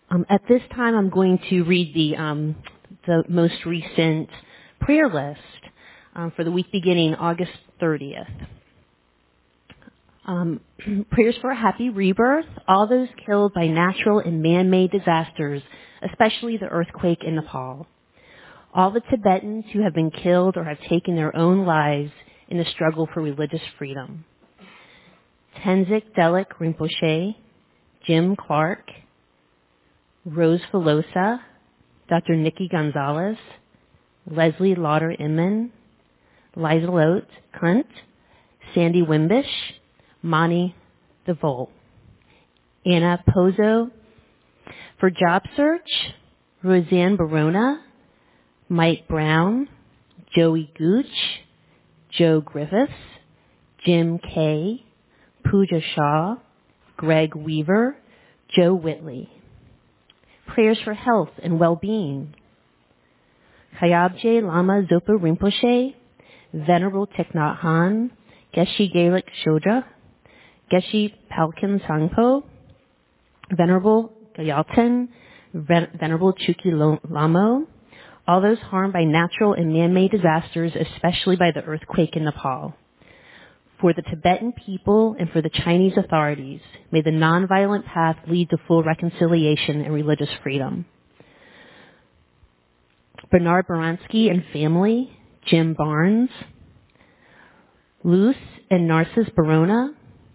At this time, I'm going to read the most recent prayer list for the week beginning August 30th. Prayers for a happy rebirth. All those killed by natural and man-made disasters, especially the earthquake in Nepal. All the Tibetans who have been killed or have taken their own lives in the struggle for religious freedom. Tenzin Delek Rinpoche, Jim Clark, Rose Filosa, Dr. Nikki Gonzalez, Leslie Lauder Inman, Lizelot Kunt, Sandy Wimbish, Mani DeVol, Anna Pozo. For job search, Roseanne Barona, Mike Brown, Joey Gooch, Joe Griffiths, Jim Kay, Pooja Shah, Greg Weaver, Joe Whitley. Prayers for health and well-being. Khyabje Lama Zopa Rinpoche, Venerable Thich Nhat Hanh, Geshe Gelek Shodra, Geshe Palkin Sangpo, Venerable Gyalten, Venerable Chuki Lamo, all those harmed by natural and man-made disasters, especially by the earthquake in Nepal. For the Tibetan people and for the Chinese authorities, may the nonviolent path lead to full reconciliation and religious freedom. Bernard Baranski and family, Jim Barnes, Luce and Narcissus Barona,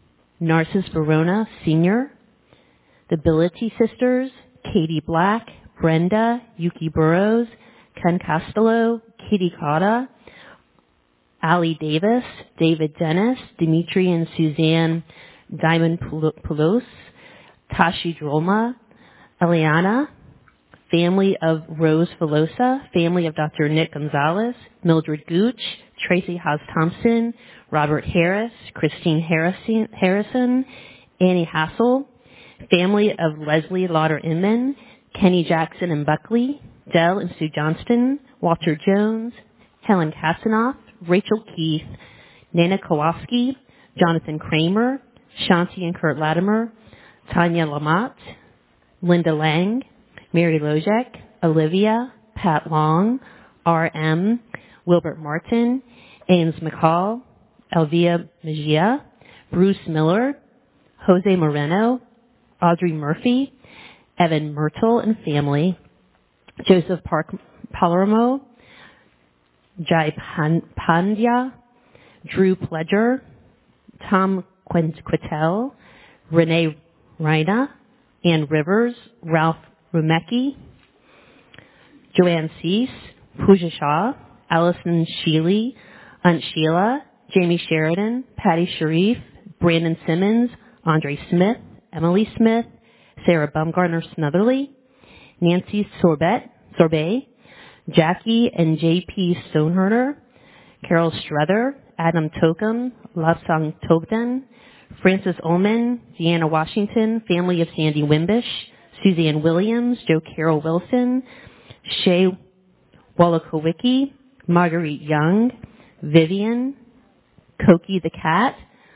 Sr., the Billity sisters, Katie Black, Brenda, Yuki Burrows, Ken Costello, Kitty Cotta, Ali Davis, David Dennis, Dimitri and Suzanne Diamond Poulos, Tashi Drolma, Eliana, family of Rose Filosa, family of Dr. Nick Gonzalez, Mildred Gooch, Tracy Haas Thompson, Robert Harris, Christine Harrison, Annie Hassel, family of Leslie Lauder Inman, Kenny Jackson and Buckley, Dell and Sue Johnston, Walter Jones, Helen Kasanoff, Rachel Keith, Nana Kowalski, Jonathan Kramer, Shanti and Kurt Latimer, Tanya Lamott, Linda Lang, Mary Lojek, Olivia, Pat Long, R.M., Wilbert Martin, Ames McCall, Elvia Mejia, Bruce Miller, Jose Moreno, Audrey Murphy, Evan Myrtle and family, Joseph Palermo, Jai Pandya, Drew Pledger, Tom Quintel, Renee Reina, Ann Rivers, Ralph Rumecki, Joanne Cease, Pooja Shah, Allison Sheely, Aunt Sheila, Jamie Sheridan, Patty Sharif, Brandon Simmons, Andre Smith, Emily Smith, Sarah Baumgartner Snotherly, Nancy Sorbet, Jackie and J.P. Stoneherder, Carol Struther, Adam Tokum, Lapsang Tobden, Francis Ullman, Deanna Washington, family of Sandy Wimbish, Suzanne Williams, Joe Carroll Wilson, Shay Wolokowicki, Marguerite Young, Vivian, Koki the cat,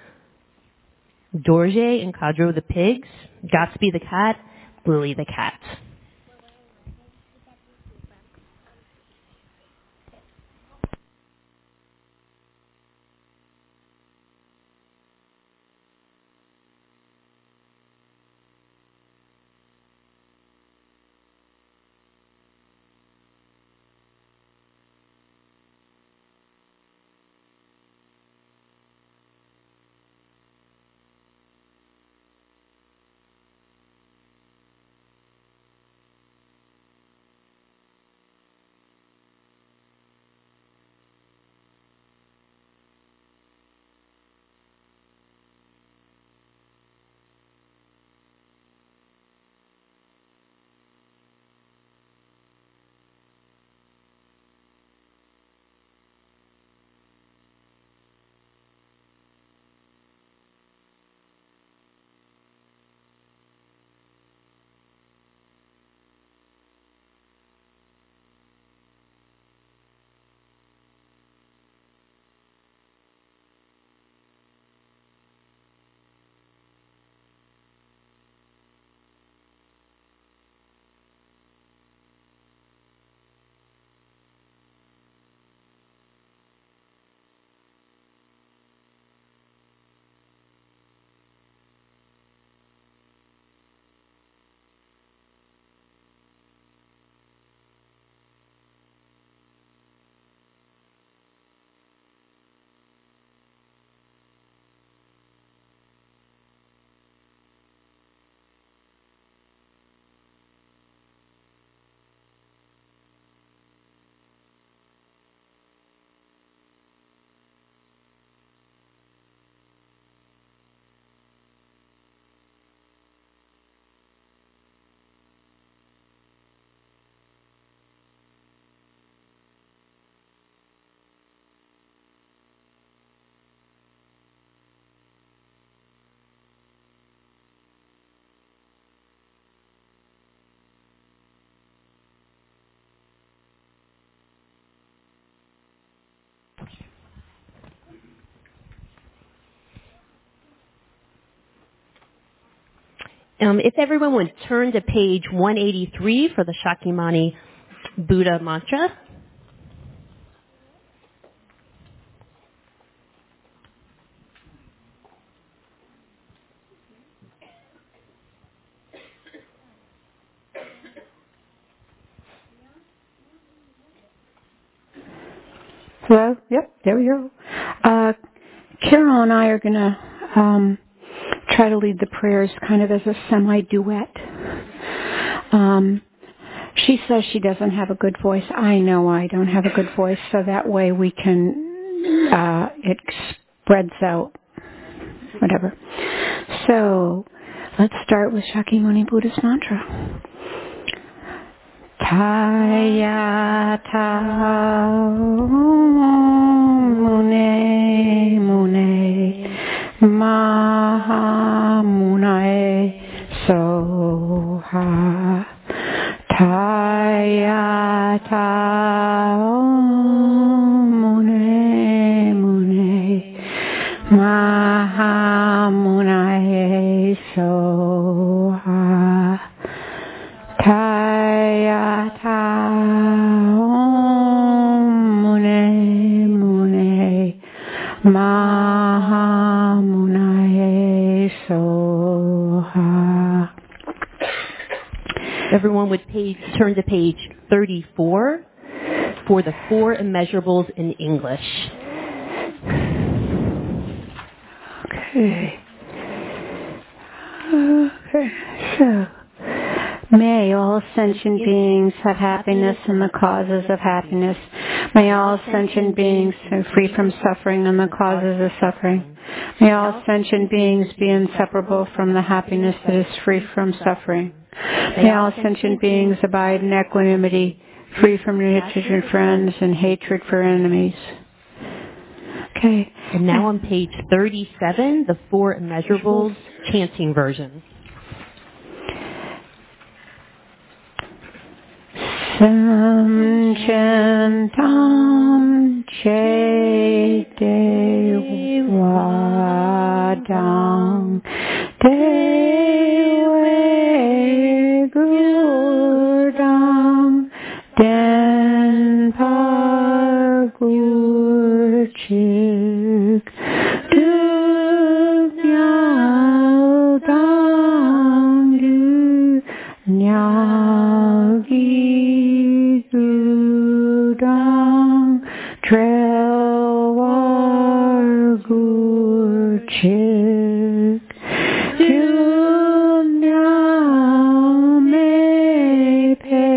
Dorje and Cadro the pigs, Gatsby the cat, Lily the cat. If everyone would turn to page 183 for the Shakyamuni Buddha mantra. Hello? Yep, there we go. Carol and I are going to try to lead the prayers kind of as a semi-duet. She says she doesn't have a good voice. I know I don't have a good voice, so that way we can, it spreads out, whatever. So, let's start with Shakyamuni Buddhist mantra. Tayata mune mune maha munae soha. Tayata mune mune maha munae soha. Tayata mune mune maha munae soha. Everyone would turn to page 34 for the Four Immeasurables in English. Okay. So, may all sentient beings have happiness and the causes of happiness. May all sentient beings be free from suffering and the causes of suffering. May all sentient beings be inseparable from the happiness that is free from suffering. May all sentient beings abide in equanimity, free from hatred for friends and hatred for enemies. Okay. And now on page 37, the Four Immeasurables chanting version. Samchantam che devadam dewe gurdam den pargurchik dunyaldam du nyagi gudam trelwar gurchik dunyal me pe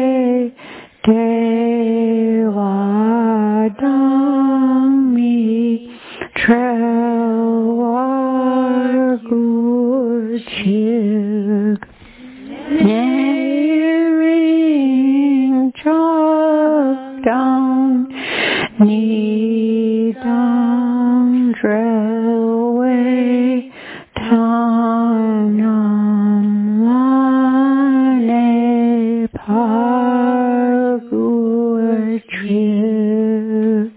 devadam mi trelwar gurchik Nering chokdam nidam drelwe tangnam lane pargurchik.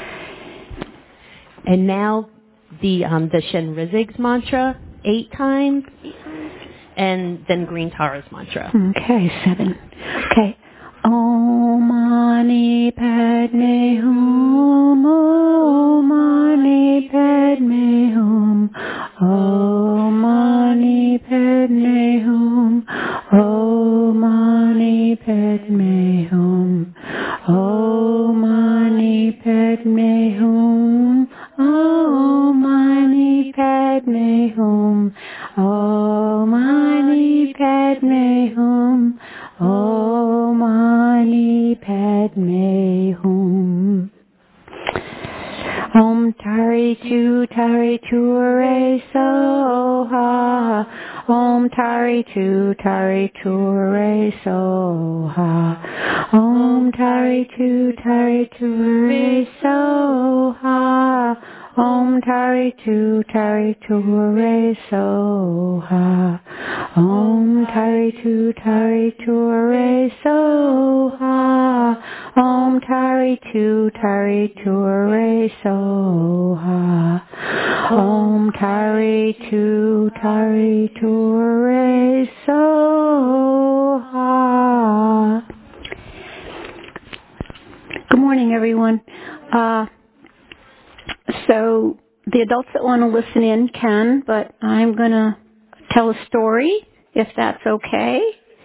And now the Shenrizig's mantra 8 times, and then Green Tara's mantra. Okay, 7. Okay. Om Mani Padme Hum, Om Mani Padme Hum, Om Mani Padme Hum, Om Mani Padme Hum, Om Mani Padme Hum, Om Mani Padme Hum, Om Mani Padme Hum, Om Mani Padme Hum. Om Tari Tu Re Soha. Om Tari Tu Re Soha. Om Tari Tu Re Soha. Om Tari Tu Re Soha. Om Tari Tu Re Soha. Om Tari Tu Re Soha. Om Tari Tu Re Soha. Good morning, everyone. So the adults that want to listen in can, but I'm going to tell a story, if that's okay.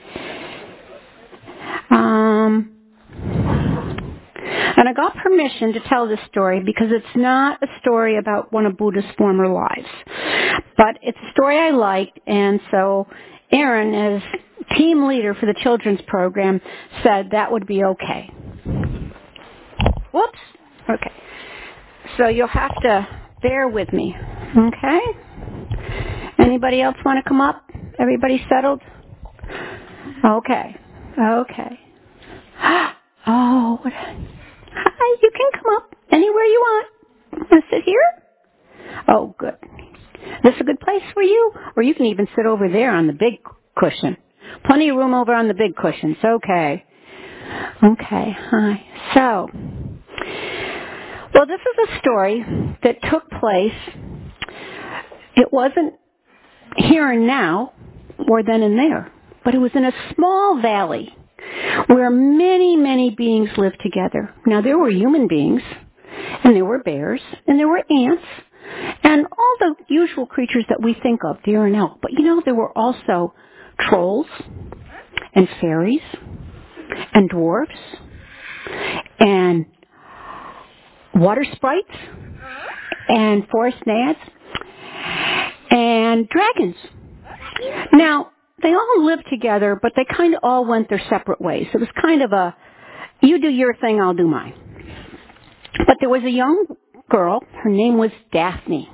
And I got permission to tell this story because it's not a story about one of Buddha's former lives. But it's a story I liked, and so Erin, as team leader for the children's program, said that would be okay. Whoops. Okay. So you'll have to bear with me. Okay? Anybody else want to come up? Everybody settled? Okay. Okay. Oh, what? Hi, you can come up anywhere you want. Want to sit here? Oh, good. This a good place for you? Or you can even sit over there on the big cushion. Plenty of room over on the big cushions. Okay. Okay, hi. So, well, this is a story that took place. It wasn't here and now, or then and there, but it was in a small valley where many, many beings lived together. Now, there were human beings, and there were bears, and there were ants, and all the usual creatures that we think of, deer and elk. But, there were also trolls, and fairies, and dwarfs, and water sprites, and forest naiads, and dragons. Now, they all lived together, but they kind of all went their separate ways. It was kind of a, you do your thing, I'll do mine. But there was a young girl, her name was Daphne.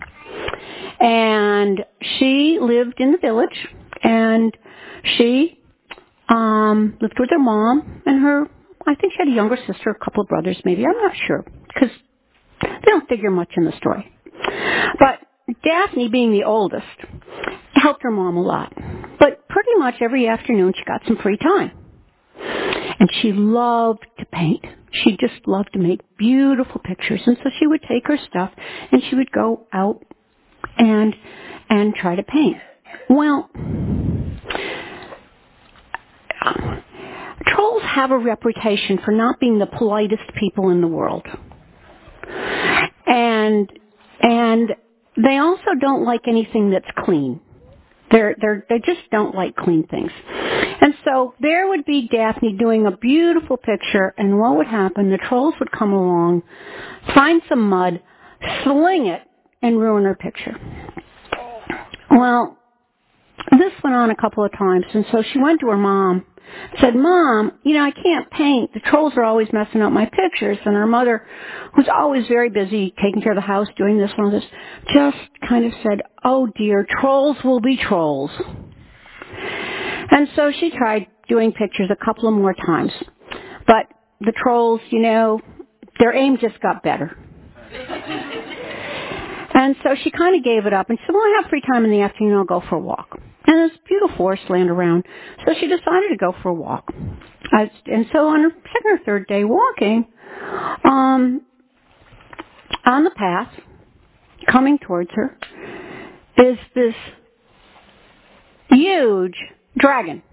And she lived in the village, and she lived with her mom and I think she had a younger sister, a couple of brothers maybe, I'm not sure, because they don't figure much in the story. But Daphne, being the oldest, helped her mom a lot. But pretty much every afternoon she got some free time. And she loved to paint. She just loved to make beautiful pictures. And so she would take her stuff and she would go out and try to paint. Well, trolls have a reputation for not being the politest people in the world. And they also don't like anything that's clean. They just don't like clean things. And so there would be Daphne doing a beautiful picture, and what would happen? The trolls would come along, find some mud, sling it, and ruin her picture. Well, this went on a couple of times, and so she went to her mom, said, Mom, I can't paint. The trolls are always messing up my pictures. And her mother, who's always very busy taking care of the house, doing this and this, just kind of said, oh dear, trolls will be trolls. And so she tried doing pictures a couple of more times. But the trolls, their aim just got better. And so she kind of gave it up and said, well, I have free time in the afternoon, I'll go for a walk. And there's beautiful forest land around. So she decided to go for a walk. And so on her second or third day walking, on the path, coming towards her, is this huge dragon.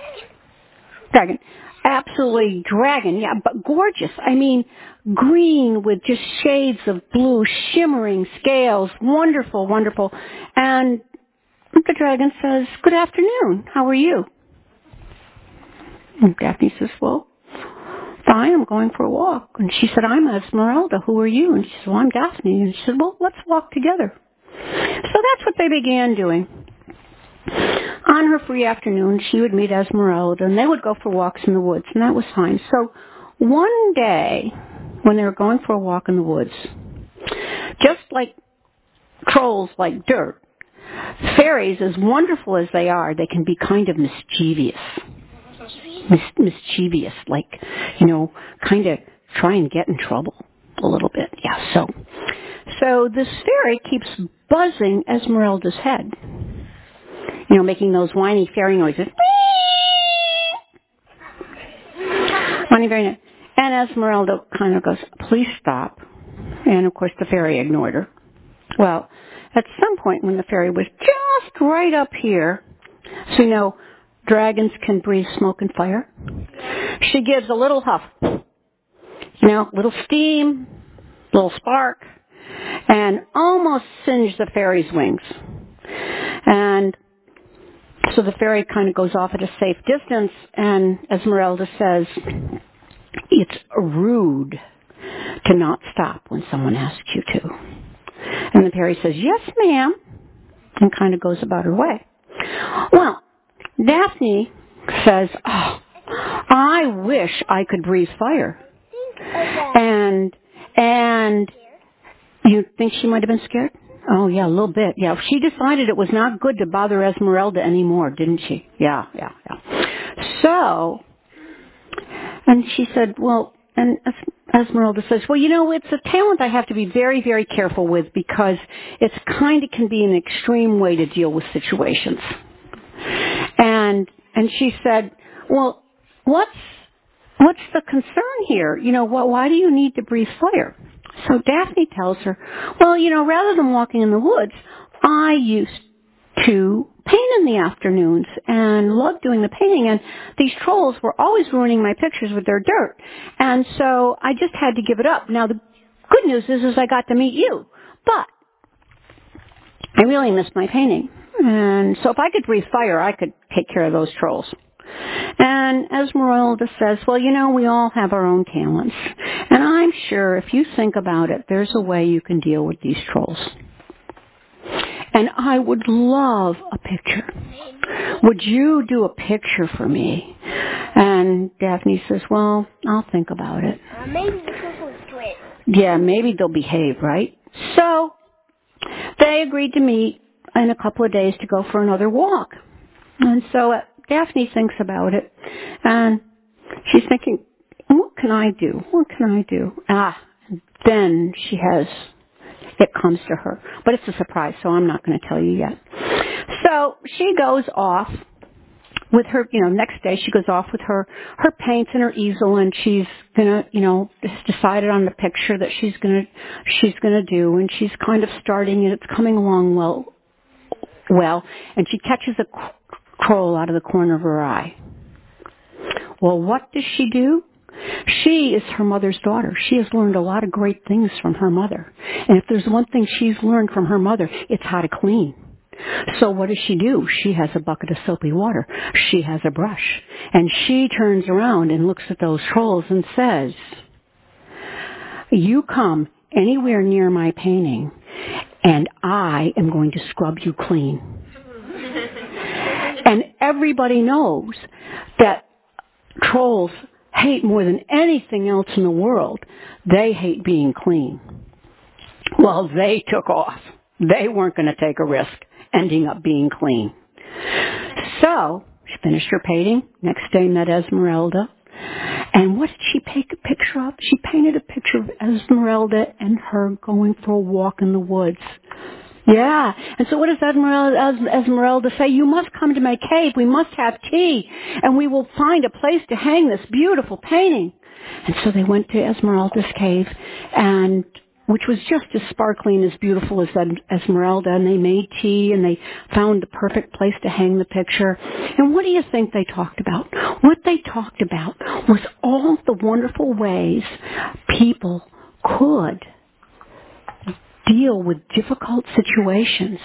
Absolutely dragon, yeah, but gorgeous. I mean, green with just shades of blue, shimmering scales. Wonderful, wonderful. And the dragon says, good afternoon. How are you? And Daphne says, well, fine. I'm going for a walk. And she said, I'm Esmeralda. Who are you? And she said, well, I'm Daphne. And she said, well, let's walk together. So that's what they began doing. On her free afternoon, she would meet Esmeralda, and they would go for walks in the woods, and that was fine. So one day, when they were going for a walk in the woods, just like trolls like dirt, fairies, as wonderful as they are, they can be kind of mischievous. Mischievous, like, kind of try and get in trouble a little bit. Yeah, so this fairy keeps buzzing Esmeralda's head. Making those whiny fairy noises. Whiny fairy noise. And Esmeralda kind of goes, please stop. And of course the fairy ignored her. Well, at some point when the fairy was just right up here, so you know, dragons can breathe smoke and fire, she gives a little huff, you know, little steam, little spark, and almost singed the fairy's wings. And so the fairy kind of goes off at a safe distance, and Esmeralda says, it's rude to not stop when someone asks you to. And the fairy says, yes, ma'am, and kind of goes about her way. Well, Daphne says, oh, I wish I could breathe fire. And you think she might have been scared? Oh, yeah, a little bit. Yeah, she decided it was not good to bother Esmeralda anymore, didn't she? Yeah. So, and she said, well, and Esmeralda says, well, you know, it's a talent I have to be very, very careful with because it's kind of can be an extreme way to deal with situations. And she said, well, what's the concern here? You know, why do you need to breathe fire? So Daphne tells her, well, you know, rather than walking in the woods, I used to paint in the afternoons and loved doing the painting, and these trolls were always ruining my pictures with their dirt. And so I just had to give it up. Now, the good news is I got to meet you, but I really missed my painting. And so if I could breathe fire, I could take care of those trolls. And Esmeralda says, well, you know, we all have our own talents. And I'm sure if you think about it, there's a way you can deal with these trolls. And I would love a picture. Would you do a picture for me? And Daphne says, well, I'll think about it. Maybe the trolls will quit. Yeah, maybe they'll behave, right? So they agreed to meet in a couple of days to go for another walk. And so Daphne thinks about it, and she's thinking, what can I do? What can I do? Then it comes to her. But it's a surprise, so I'm not going to tell you yet. So she goes off with her, you know, next day she goes off with her paints and her easel, and she's gonna, you know, decided on the picture that she's gonna do, and she's kind of starting, and it's coming along well, and she catches a troll out of the corner of her eye. Well, what does she do? She is her mother's daughter. She has learned a lot of great things from her mother. And if there's one thing she's learned from her mother, it's how to clean. So what does she do? She has a bucket of soapy water. She has a brush. And she turns around and looks at those trolls and says, you come anywhere near my painting, and I am going to scrub you clean. And everybody knows that trolls hate more than anything else in the world. They hate being clean. Well, they took off. They weren't going to take a risk ending up being clean. So she finished her painting. Next day met Esmeralda. And what did she paint a picture of? She painted a picture of Esmeralda and her going for a walk in the woods. Yeah. And so what does Esmeralda say? You must come to my cave. We must have tea. And we will find a place to hang this beautiful painting. And so they went to Esmeralda's cave, and which was just as sparkling, as beautiful as Esmeralda. And they made tea, and they found the perfect place to hang the picture. And what do you think they talked about? What they talked about was all the wonderful ways people could deal with difficult situations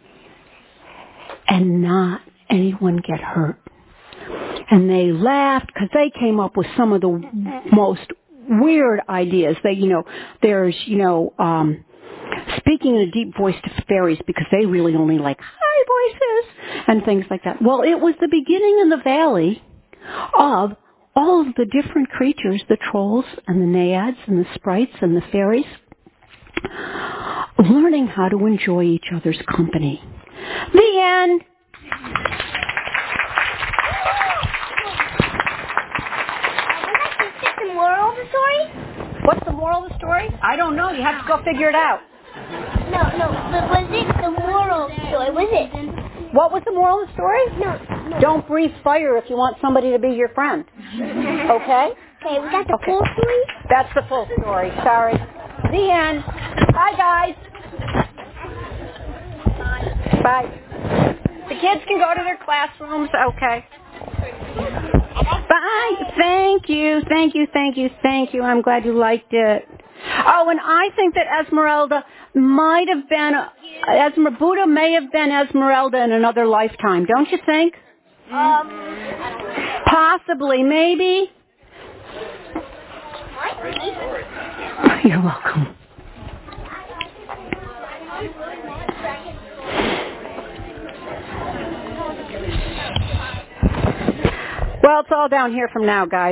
and not anyone get hurt. And they laughed because they came up with some of the most weird ideas. There's speaking in a deep voice to fairies because they really only like high voices and things like that. Well, it was the beginning in the valley of all of the different creatures, the trolls and the naiads and the sprites and the fairies, learning how to enjoy each other's company. The end. Is the moral of the story? What's the moral of the story? I don't know. You have to go figure it out. No. But was it the moral of the story? Was it? What was the moral of the story? No. Don't breathe fire if you want somebody to be your friend. Okay? Okay, we got the full story? That's the full story. Sorry. The end. Bye, guys. Bye. The kids can go to their classrooms. Okay. Bye. Thank you. I'm glad you liked it. Oh, and I think that Esmeralda might have been, Buddha may have been Esmeralda in another lifetime, don't you think? Possibly, maybe. You're welcome. Well, it's all down here from now, guys.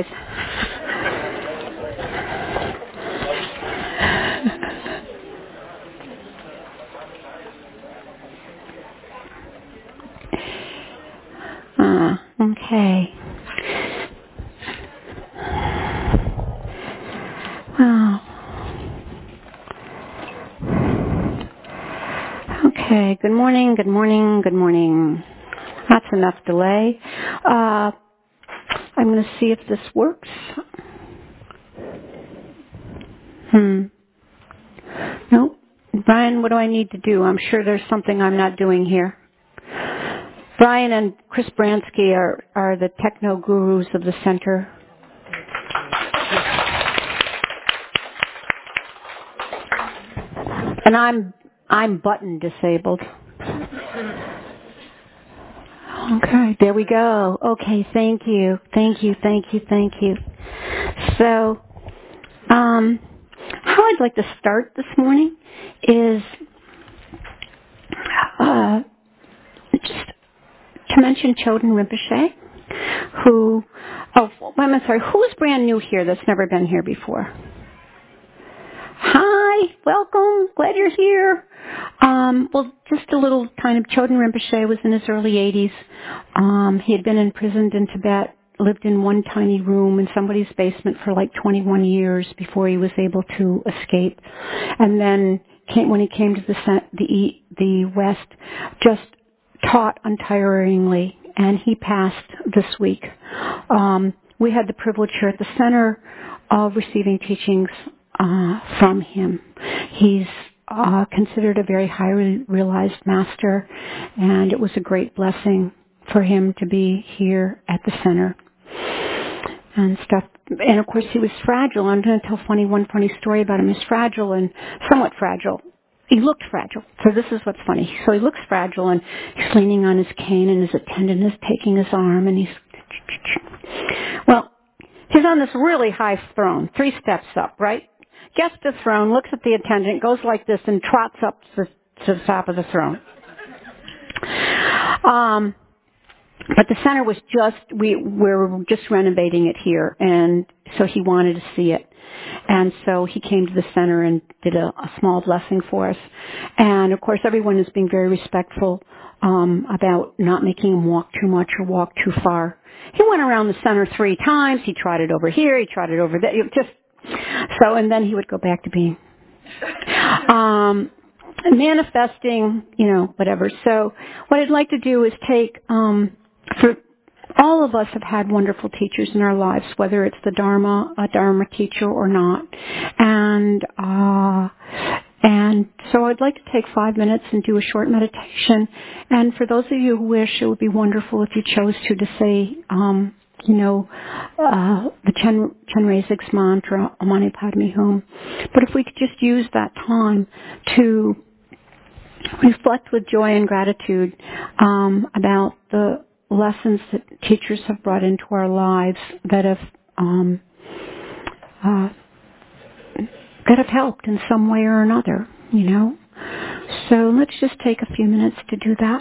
Okay. Wow. Okay. Good morning. That's enough delay. I'm going to see if this works. Nope. Brian, what do I need to do? I'm sure there's something I'm not doing here. Brian and Chris Bransky are the techno gurus of the center. And I'm button disabled. Okay, there we go. Okay, thank you. So, how I'd like to start this morning is just to mention Choden Rinpoche, who's brand new here that's never been here before? Hi, welcome, glad you're here. Well, just a little kind of Choden Rinpoche was in his early 80s. He had been imprisoned in Tibet, lived in one tiny room in somebody's basement for like 21 years before he was able to escape. And then when he came to the West, just taught untiringly, and he passed this week. We had the privilege here at the center of receiving teachings from him. He's considered a very highly realized master, and it was a great blessing for him to be here at the center and stuff. And of course, he was fragile. I'm going to tell one funny story about him. He's fragile and somewhat fragile. He looked fragile. So this is what's funny. So he looks fragile, and he's leaning on his cane, and his attendant is taking his arm, and he's on this really high throne, 3 steps up, right? Gets the throne, looks at the attendant, goes like this, and trots up to the top of the throne. But the center was we were just renovating it here, and so he wanted to see it. And so he came to the center and did a small blessing for us. And of course, everyone is being very respectful about not making him walk too much or walk too far. He went around the center 3 times. He trotted over here. He trotted over there. And then he would go back to being manifesting, whatever. So what I'd like to do is take, for all of us have had wonderful teachers in our lives, whether it's a Dharma teacher or not. And so I'd like to take 5 minutes and do a short meditation. And for those of you who wish, it would be wonderful if you chose to say, the Chenrezig's mantra, Om Mani Padme Hum. But if we could just use that time to reflect with joy and gratitude about the lessons that teachers have brought into our lives that have helped in some way or another, So let's just take a few minutes to do that.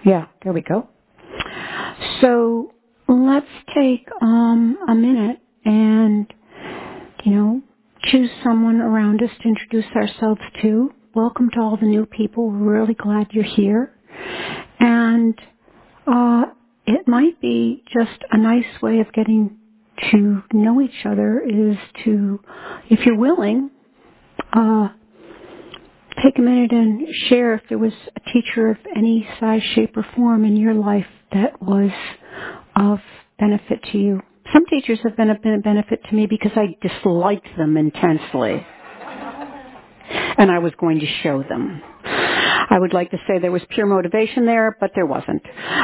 Yeah, there we go. So let's take a minute and, choose someone around us to introduce ourselves to. Welcome to all the new people. We're really glad you're here. And it might be just a nice way of getting to know each other is to, if you're willing, take a minute and share if there was a teacher of any size, shape, or form in your life that was of benefit to you. Some teachers have been a benefit to me because I disliked them intensely. And I was going to show them. I would like to say there was pure motivation there, but there wasn't.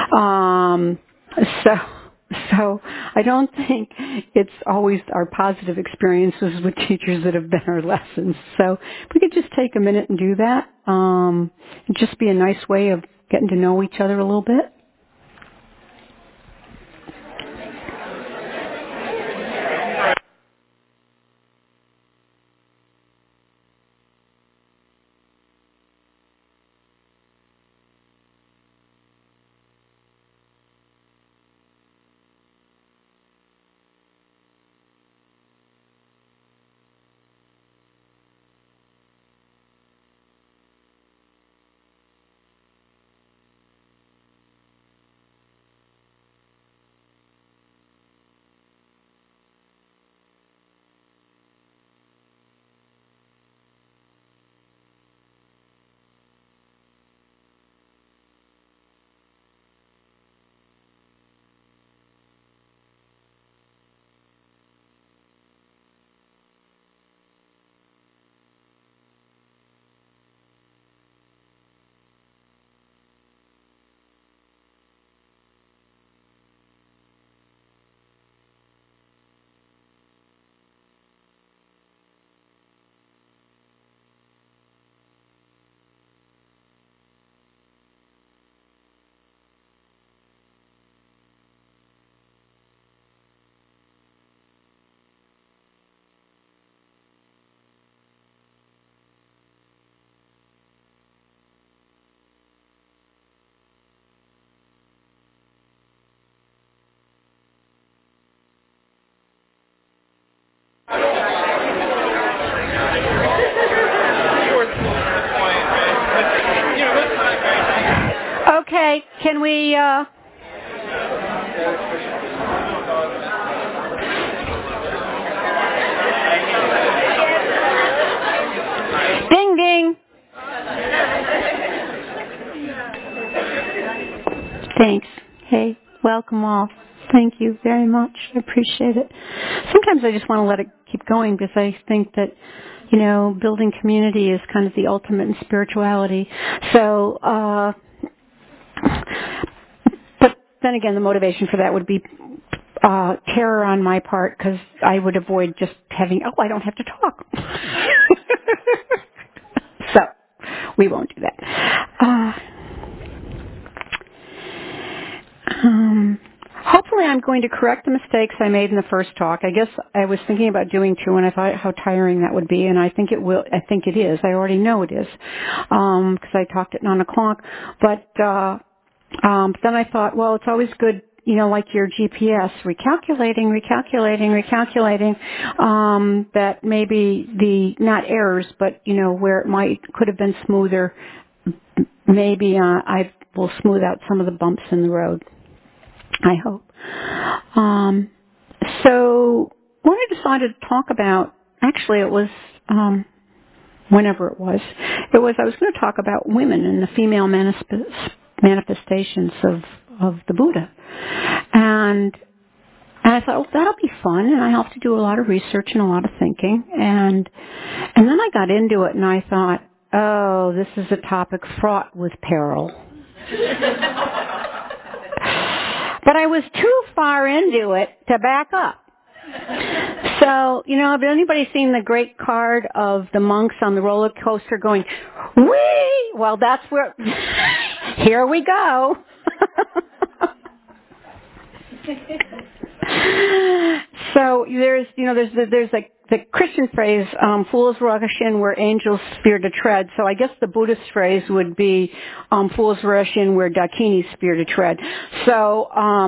So I don't think it's always our positive experiences with teachers that have been our lessons. So if we could just take a minute and do that, it'd just be a nice way of getting to know each other a little bit. Okay, can we, ding ding. Thanks. Hey, welcome all. Thank you very much. I appreciate it. Sometimes I just want to let it keep going because I think that, building community is kind of the ultimate in spirituality. So, but then again, the motivation for that would be terror on my part because I would avoid just having, I don't have to talk. So, we won't do that. Hopefully I'm going to correct the mistakes I made in the first talk. I guess I was thinking about doing two and I thought how tiring that would be, and I think it will. I think it is. I already know it is because I talked at 9 o'clock. But then I thought, well, it's always good, like your GPS, recalculating, that maybe the, not errors, but, where it could have been smoother, maybe I will smooth out some of the bumps in the road. I hope. So what I decided to talk about, actually it was, whenever it was I was going to talk about women and the female manifestations of the Buddha. And I thought, that'll be fun, and I have to do a lot of research and a lot of thinking. And then I got into it and I thought, oh, this is a topic fraught with peril. But I was too far into it to back up. So, have anybody seen the great card of the monks on the roller coaster going, whee? Well, that's where, here we go. So there's like the Christian phrase, fools rush in where angels fear to tread. So I guess the Buddhist phrase would be, fools rush in where dakinis fear to tread. So,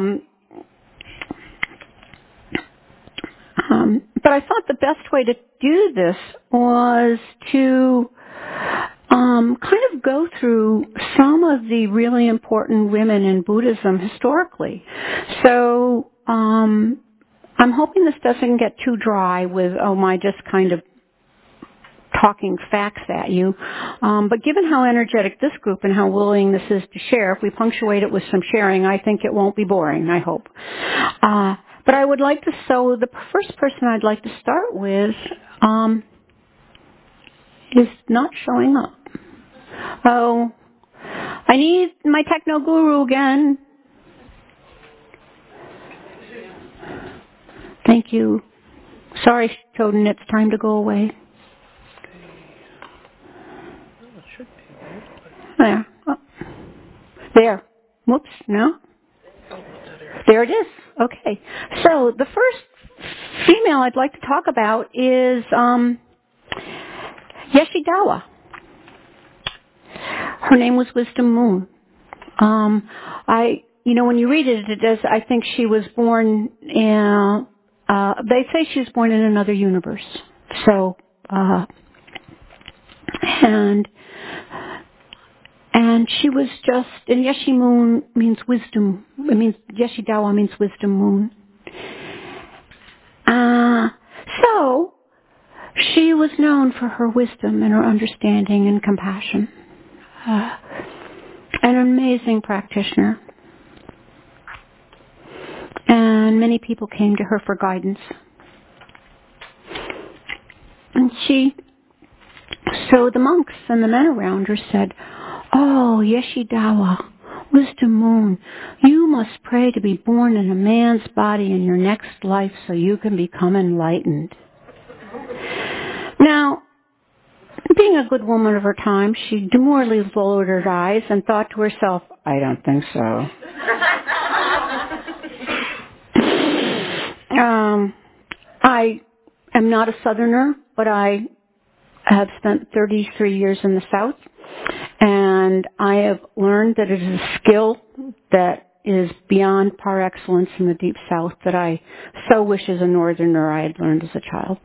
but I thought the best way to do this was to kind of go through some of the really important women in Buddhism historically. So I'm hoping this doesn't get too dry with, just kind of talking facts at you. But given how energetic this group and how willing this is to share, if we punctuate it with some sharing, I think it won't be boring, I hope. But I would like to, so the first person I'd like to start with is not showing up. Oh, I need my techno guru again. Thank you. Sorry, Toden, it's time to go away. There. Oh. There. Whoops, no? There it is. Okay. So the first female I'd like to talk about is Yeshidawa. Her name was Wisdom Moon. When you read it, it does. I think she was born in. They say she was born in another universe. So, and she was just. And Yeshi Moon means wisdom. It means Yeshidawa means wisdom moon. So she was known for her wisdom and her understanding and compassion. An amazing practitioner. And many people came to her for guidance. And so the monks and the men around her said, "Oh, Yeshidawa, Wisdom Moon, you must pray to be born in a man's body in your next life so you can become enlightened." Now, being a good woman of her time, she demurely lowered her eyes and thought to herself, "I don't think so." I am not a Southerner, but I have spent 33 years in the South, and I have learned that it is a skill that is beyond par excellence in the Deep South that I so wish as a Northerner I had learned as a child.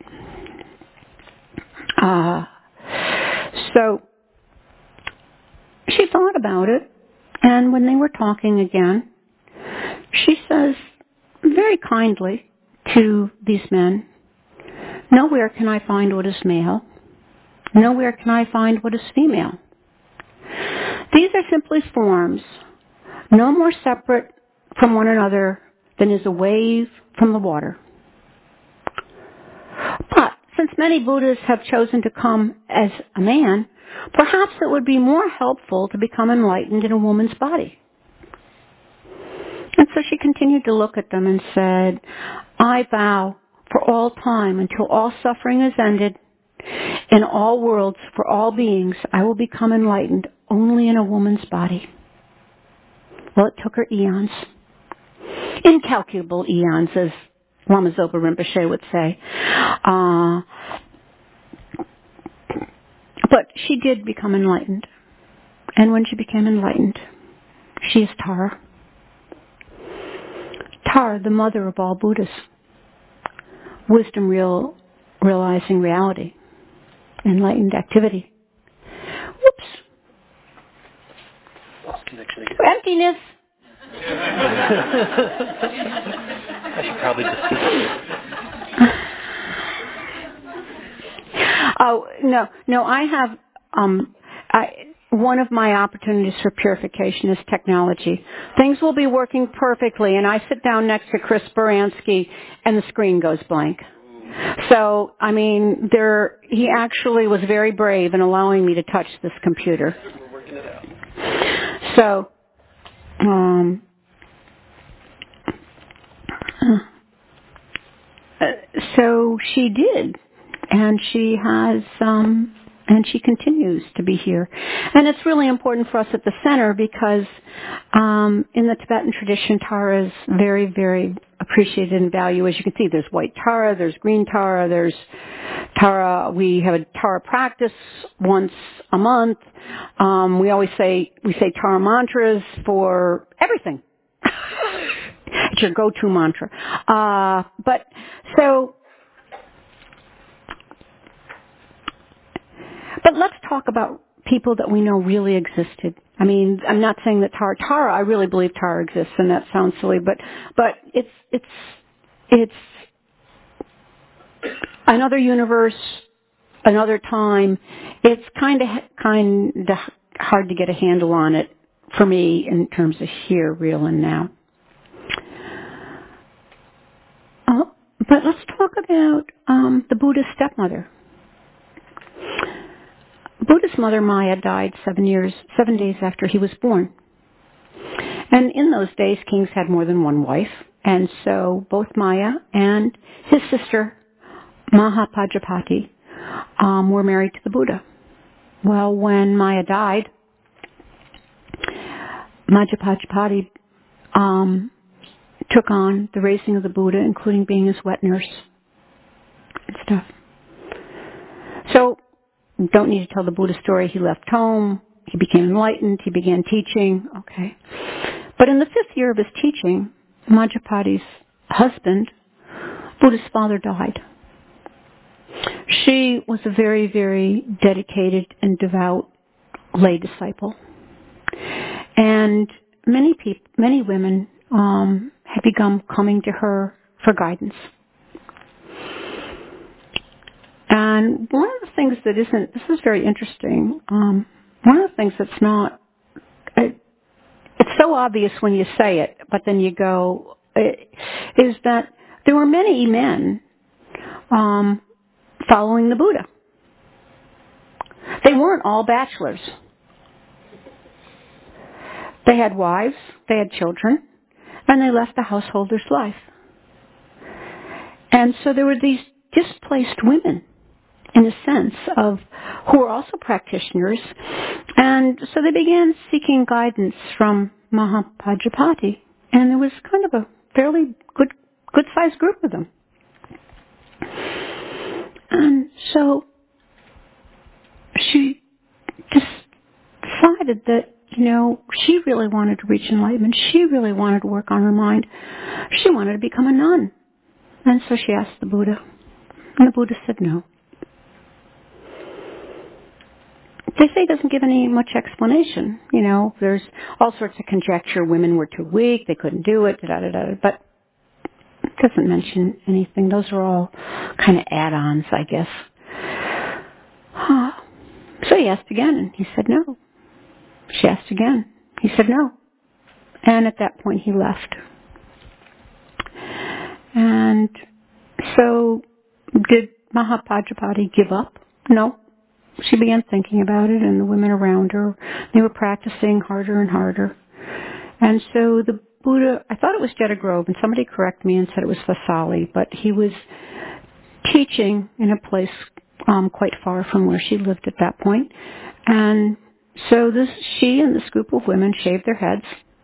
So she thought about it, and when they were talking again, she says very kindly to these men, "Nowhere can I find what is male. Nowhere can I find what is female. These are simply forms, no more separate from one another than is a wave from the water. But since many Buddhas have chosen to come as a man, perhaps it would be more helpful to become enlightened in a woman's body." And so she continued to look at them and said, "I vow for all time until all suffering is ended, in all worlds, for all beings, I will become enlightened only in a woman's body." Well, it took her eons. Incalculable eons, as Lama Zopa Rinpoche would say. But she did become enlightened. And when she became enlightened, she is Tara. Tara, the mother of all Buddhas. Wisdom realizing reality. Enlightened activity. Whoops. Lost connection again. Emptiness. I should probably just do Oh, no, I have, one of my opportunities for purification is technology. Things will be working perfectly, and I sit down next to Chris Baranski, and the screen goes blank. So, he actually was very brave in allowing me to touch this computer. We're working it out. So she did, and she has And she continues to be here. And it's really important for us at the center because in the Tibetan tradition, Tara is very, very appreciated and valued. As you can see, there's white Tara, there's green Tara, there's Tara. We have a Tara practice once a month. We say Tara mantras for everything. It's your go-to mantra. But let's talk about people that we know really existed. I mean, I'm not saying that Tara, I really believe Tara exists, and that sounds silly, but it's another universe, another time. It's kind of hard to get a handle on it for me in terms of here, real, and now. But let's talk about the Buddha's stepmother. Buddha's mother, Maya, died 7 days after he was born. And in those days, kings had more than one wife. And so both Maya and his sister, Mahapajapati, were married to the Buddha. Well, when Maya died, Mahapajapati took on the raising of the Buddha, including being his wet nurse and stuff. So, don't need to tell the Buddha story. He left home. He became enlightened. He began teaching. Okay. But in the 5th year of his teaching, Mahapajapati's husband, Buddha's father, died. She was a very, very dedicated and devout lay disciple. And many women had begun coming to her for guidance. And one of the things that this is very interesting, one of the things that's not, it's so obvious when you say it, but then you go, is that there were many men following the Buddha. They weren't all bachelors. They had wives, they had children, and they left the householder's life. And so there were these displaced women, in a sense, who were also practitioners. And so they began seeking guidance from Mahapajapati. And there was kind of a fairly good-sized group of them. And so she just decided that, she really wanted to reach enlightenment. She really wanted to work on her mind. She wanted to become a nun. And so she asked the Buddha. And the Buddha said no. They say it doesn't give any much explanation. There's all sorts of conjecture. Women were too weak. They couldn't do it. But it doesn't mention anything. Those are all kind of add-ons, I guess. So he asked again, and he said no. She asked again. He said no. And at that point, he left. And so did Mahapajapati give up? No. She began thinking about it, and the women around her, they were practicing harder and harder. And so the Buddha, I thought it was Jeddah Grove, and somebody corrected me and said it was Vasali, but he was teaching in a place quite far from where she lived at that point. And so she and this group of women shaved their heads,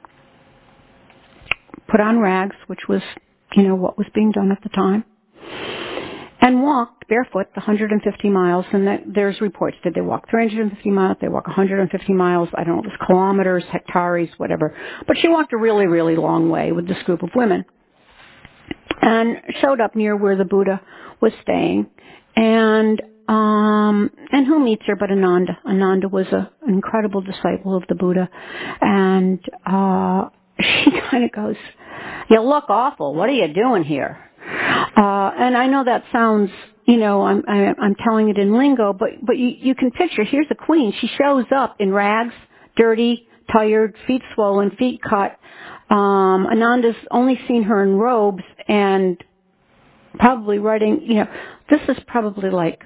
put on rags, which was, what was being done at the time, and walked barefoot the 150 miles. And there's reports. Did they walk 350 miles? Did they walk 150 miles? I don't know. It was kilometers, hectares, whatever. But she walked a really, really long way with this group of women and showed up near where the Buddha was staying. And who meets her but Ananda? Ananda was an incredible disciple of the Buddha. And she kind of goes, "You look awful. What are you doing here?" And I know that sounds, I'm telling it in lingo, but you can picture, here's a queen. She shows up in rags, dirty, tired, feet swollen, feet cut. Ananda's only seen her in robes and probably writing, this is probably like,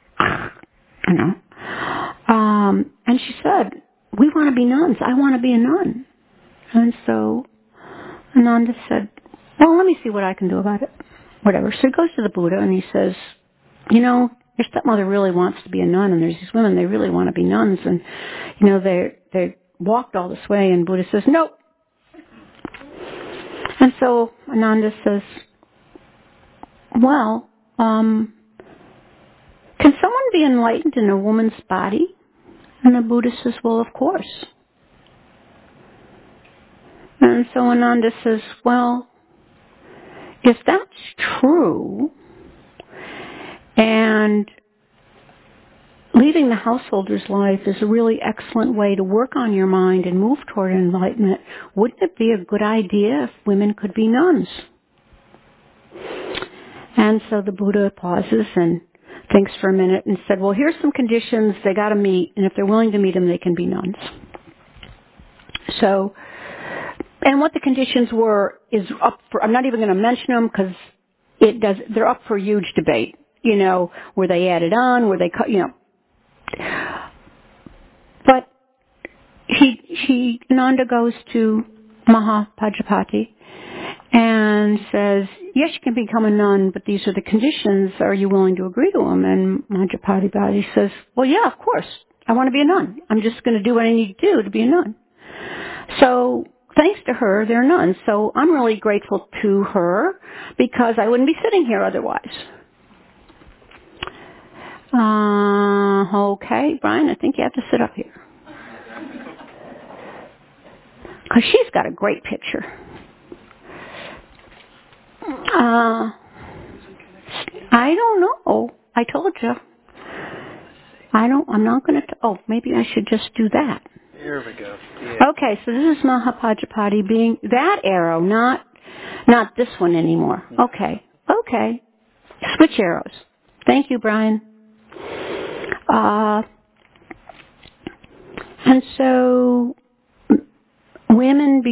and she said, "We want to be nuns. I want to be a nun." And so Ananda said, "Well, let me see what I can do about it." Whatever. So he goes to the Buddha and he says, "If your stepmother really wants to be a nun, and there's these women, they really want to be nuns, and, they walked all this way, and Buddha says, nope. And so Ananda says, well, can someone be enlightened in a woman's body? And the Buddha says, well, of course. And so Ananda says, well, if that's true, and leading the householder's life is a really excellent way to work on your mind and move toward enlightenment, wouldn't it be a good idea if women could be nuns? And so the Buddha pauses and thinks for a minute and said, well, here's some conditions they got to meet, and if they're willing to meet them, they can be nuns. So, and what the conditions were is up for, I'm not even going to mention them because they're up for huge debate. Were they added on, were they cut, But Nanda goes to Mahapajapati and says, yes, you can become a nun, but these are the conditions. Are you willing to agree to them? And Mahapajapati says, well, yeah, of course. I want to be a nun. I'm just going to do what I need to do to be a nun. So thanks to her, they're nuns. So I'm really grateful to her because I wouldn't be sitting here otherwise. Okay, Brian, I think you have to sit up here. Because she's got a great picture. I don't know. I told you. I'm not going to, maybe I should just do that. Here we go. Yeah. Okay, so this is Mahapajapati being that arrow, not this one anymore. Okay. Switch arrows. Thank you, Brian. And so women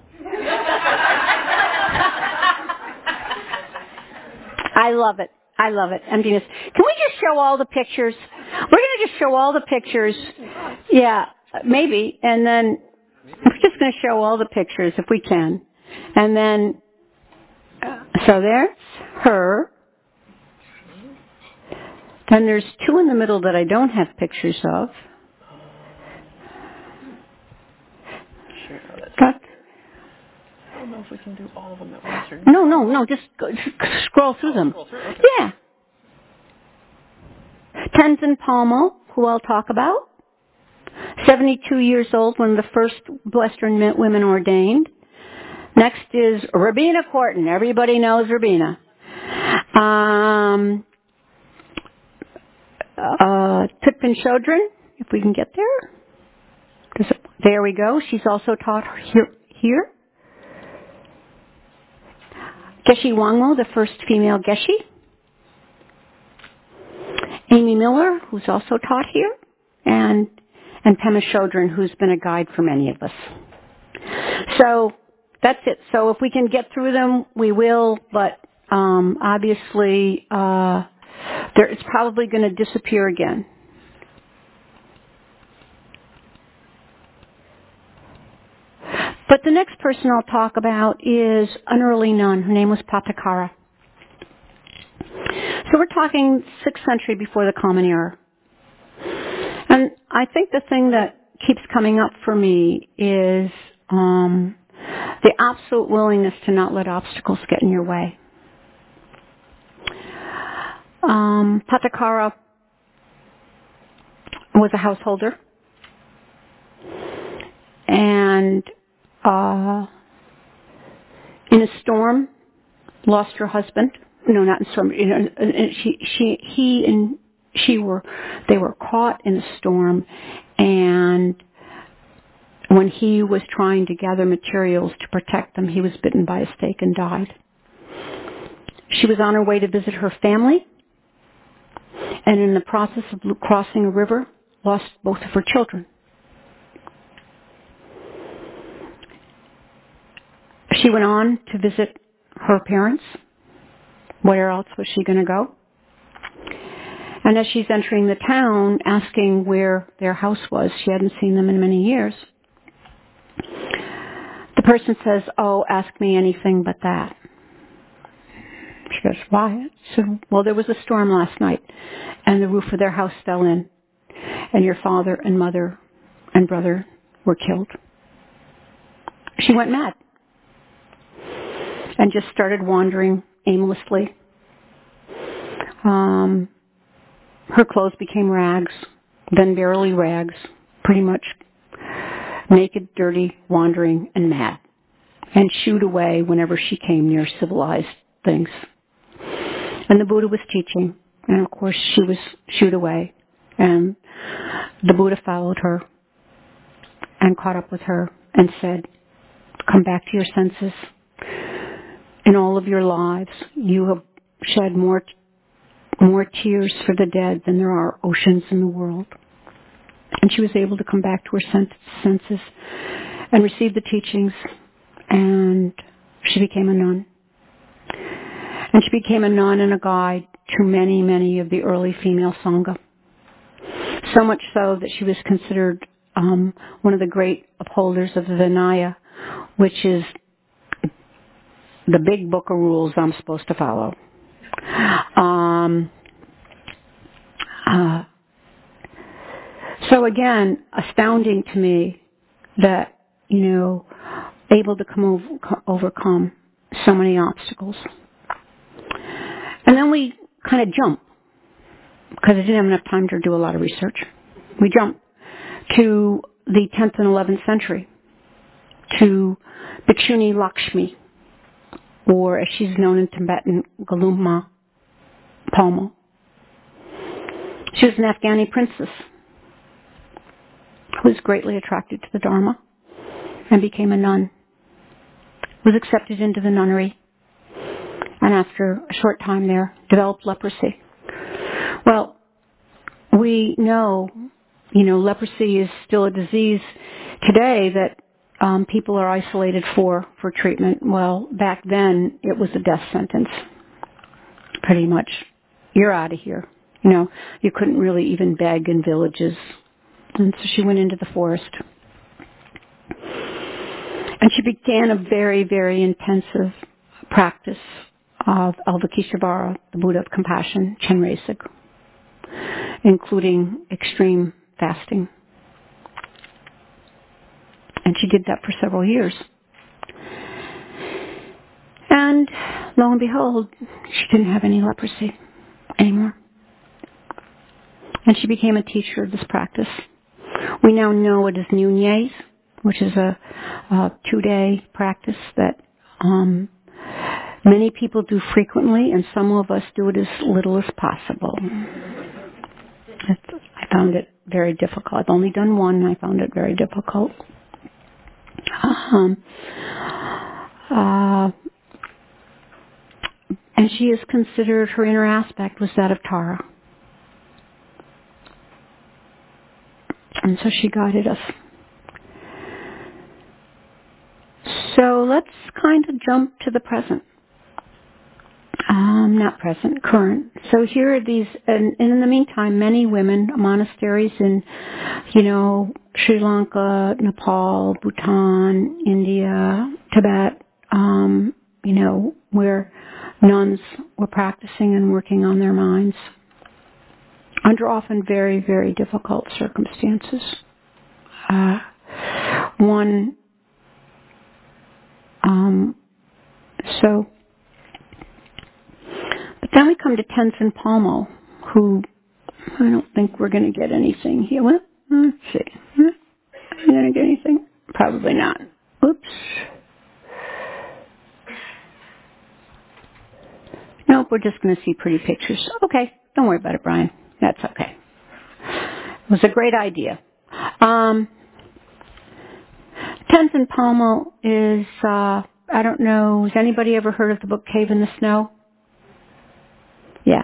I love it. Emptiness. Can we just show all the pictures? We're going to just show all the pictures. Yeah, maybe. And then we're just going to show all the pictures if we can. And then, so there's her. Then there's two in the middle that I don't have pictures of. Sure. But, I don't know if we can do all of them at once or no. Just scroll through them. Okay. Yeah. Tenzin Palmo, who I'll talk about. 72 years old, one of the first Western women ordained. Next is Rabina Corton. Everybody knows Rabina. Thupten Chodron, if we can get there. There we go. She's also taught here. Geshe Wangmo, the first female Geshe. Amy Miller, who's also taught here. And Pema Chodron, who's been a guide for many of us. So that's it. So if we can get through them, we will. But obviously, it's probably going to disappear again. But the next person I'll talk about is an early nun. Her name was Patakara. So we're talking 6th century before the Common Era. And I think the thing that keeps coming up for me is the absolute willingness to not let obstacles get in your way. Patakara was a householder. And in a storm, lost her husband. No, not in a storm. They were caught in a storm, and when he was trying to gather materials to protect them, he was bitten by a snake and died. She was on her way to visit her family, and in the process of crossing a river, lost both of her children. She went on to visit her parents. Where else was she going to go? And as she's entering the town, asking where their house was, she hadn't seen them in many years. The person says, "Oh, ask me anything but that." She goes, why? I said, well, there was a storm last night, and the roof of their house fell in, and your father and mother and brother were killed. She went mad and just started wandering aimlessly. Her clothes became rags, then barely rags, pretty much naked, dirty, wandering, and mad, and shooed away whenever she came near civilized things. And the Buddha was teaching, and of course she was shooed away, and the Buddha followed her and caught up with her and said, come back to your senses. In all of your lives, you have shed more tears for the dead than there are oceans in the world. And she was able to come back to her senses and receive the teachings, and she became a nun. And she became a nun and a guide to many, many of the early female Sangha. So much so that she was considered one of the great upholders of the Vinaya, which is the big book of rules I'm supposed to follow. So again, astounding to me that, able to overcome so many obstacles. And then we kind of jump, because I didn't have enough time to do a lot of research. We jump to the 10th and 11th century, to Bhikshuni Lakshmi, or as she's known in Tibetan, Galuma Palmo. She was an Afghani princess who was greatly attracted to the Dharma and became a nun, was accepted into the nunnery, and after a short time there, developed leprosy. Well, we know, leprosy is still a disease today that people are isolated for treatment. Well, back then, it was a death sentence, pretty much. You're out of here. You couldn't really even beg in villages. And so she went into the forest. And she began a very, very intensive practice of Avalokiteshvara, the Buddha of Compassion, Chenrezig, including extreme fasting. And she did that for several years. And lo and behold, she didn't have any leprosy anymore. And she became a teacher of this practice. We now know it as Nyungyes, which is a 2-day practice that many people do frequently, and some of us do it as little as possible. I found it very difficult. I've only done one, and I found it very difficult. And she is considered, her inner aspect was that of Tara. And so she guided us. So let's kind of jump to the present. Not present, current. So here are these, and in the meantime, many women, monasteries in, Sri Lanka, Nepal, Bhutan, India, Tibet, where nuns were practicing and working on their minds under often very, very difficult circumstances. But then we come to Tenzin Palmo, who I don't think we're going to get anything here. Well, let's see. Are we going to get anything? Probably not. Oops. Nope, we're just going to see pretty pictures. Okay, don't worry about it, Brian. That's okay. It was a great idea. Tenzin Palmo is, I don't know, has anybody ever heard of the book Cave in the Snow? Yeah.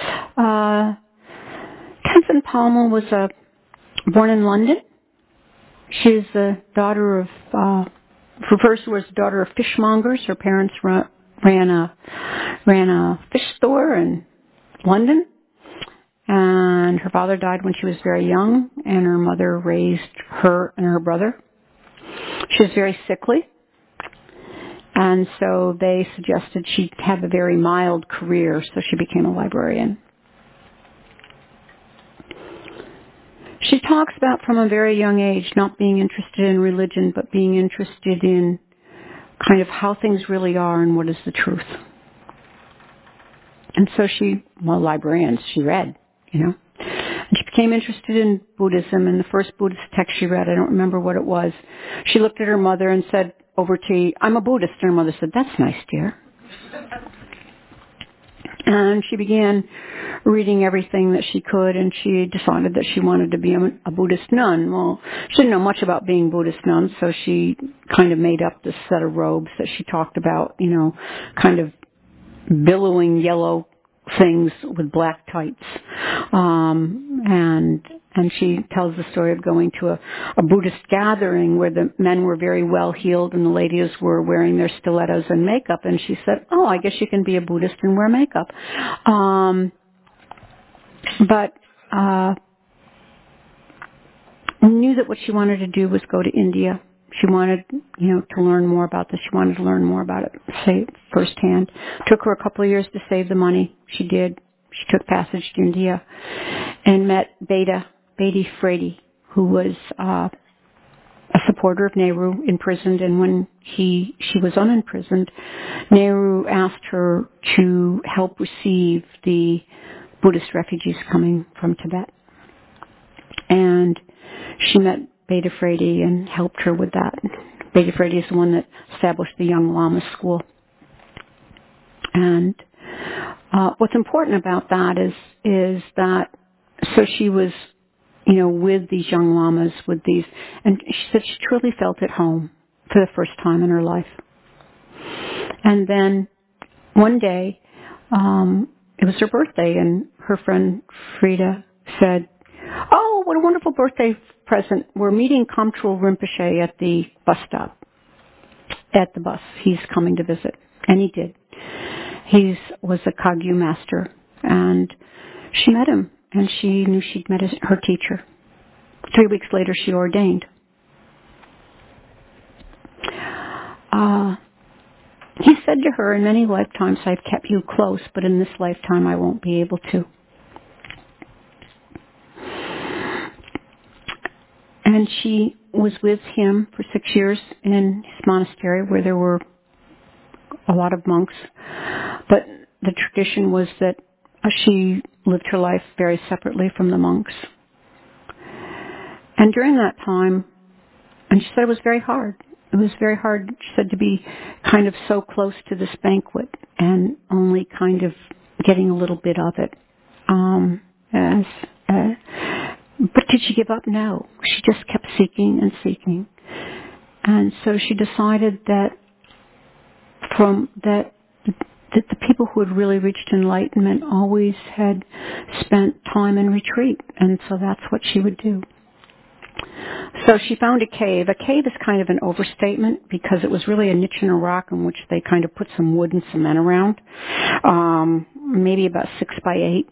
Tenzin Palmo was born in London. She's the daughter of, refers to her as the daughter of fishmongers. Her parents ran a fish store in London. And her father died when she was very young, and her mother raised her and her brother. She was very sickly, And so they suggested she have a very mild career, so she became a librarian. She talks about from a very young age not being interested in religion, but being interested in kind of how things really are and what is the truth. And so librarians, she read, And she became interested in Buddhism, and the first Buddhist text she read, I don't remember what it was, she looked at her mother and said over tea, "I'm a Buddhist." And her mother said, "That's nice, dear." And she began reading everything that she could, and she decided that she wanted to be a Buddhist nun. Well, she didn't know much about being Buddhist nun, so she kind of made up this set of robes that she talked about, kind of billowing yellow things with black tights. And she tells the story of going to a Buddhist gathering where the men were very well heeled and the ladies were wearing their stilettos and makeup. And she said, "Oh, I guess you can be a Buddhist and wear makeup." But knew that what she wanted to do was go to India. She wanted, to learn more about this. She wanted to learn more about it, say, firsthand. Took her a couple of years to save the money. She did. She took passage to India and met Bedi Fredi, who was a supporter of Nehru, imprisoned. And when she was unimprisoned, Nehru asked her to help receive the Buddhist refugees coming from Tibet. And she met Bedi Fredi and helped her with that. Bedi Fredi is the one that established the Young Lama School. And what's important about that is that, so she was, with these young lamas, and she said she truly felt at home for the first time in her life. And then one day, it was her birthday, and her friend Frida said, "Oh, what a wonderful birthday present. We're meeting Kamtrul Rinpoche at the bus stop. At the bus. He's coming to visit." And he did. He was a Kagyu master. And she met him, and she knew she'd met her teacher. 3 weeks later, she ordained. He said to her, "In many lifetimes I've kept you close, but in this lifetime I won't be able to." And she was with him for 6 years in his monastery where there were a lot of monks. But the tradition was that she lived her life very separately from the monks. And during that time, and she said it was very hard. It was very hard, she said, to be kind of so close to this banquet and only kind of getting a little bit of it. But did she give up? No. She just kept seeking and seeking. And so she decided that the people who had really reached enlightenment always had spent time in retreat. And so that's what she would do. So she found a cave. A cave is kind of an overstatement because it was really a niche in a rock in which they kind of put some wood and cement around, maybe about 6 by 8.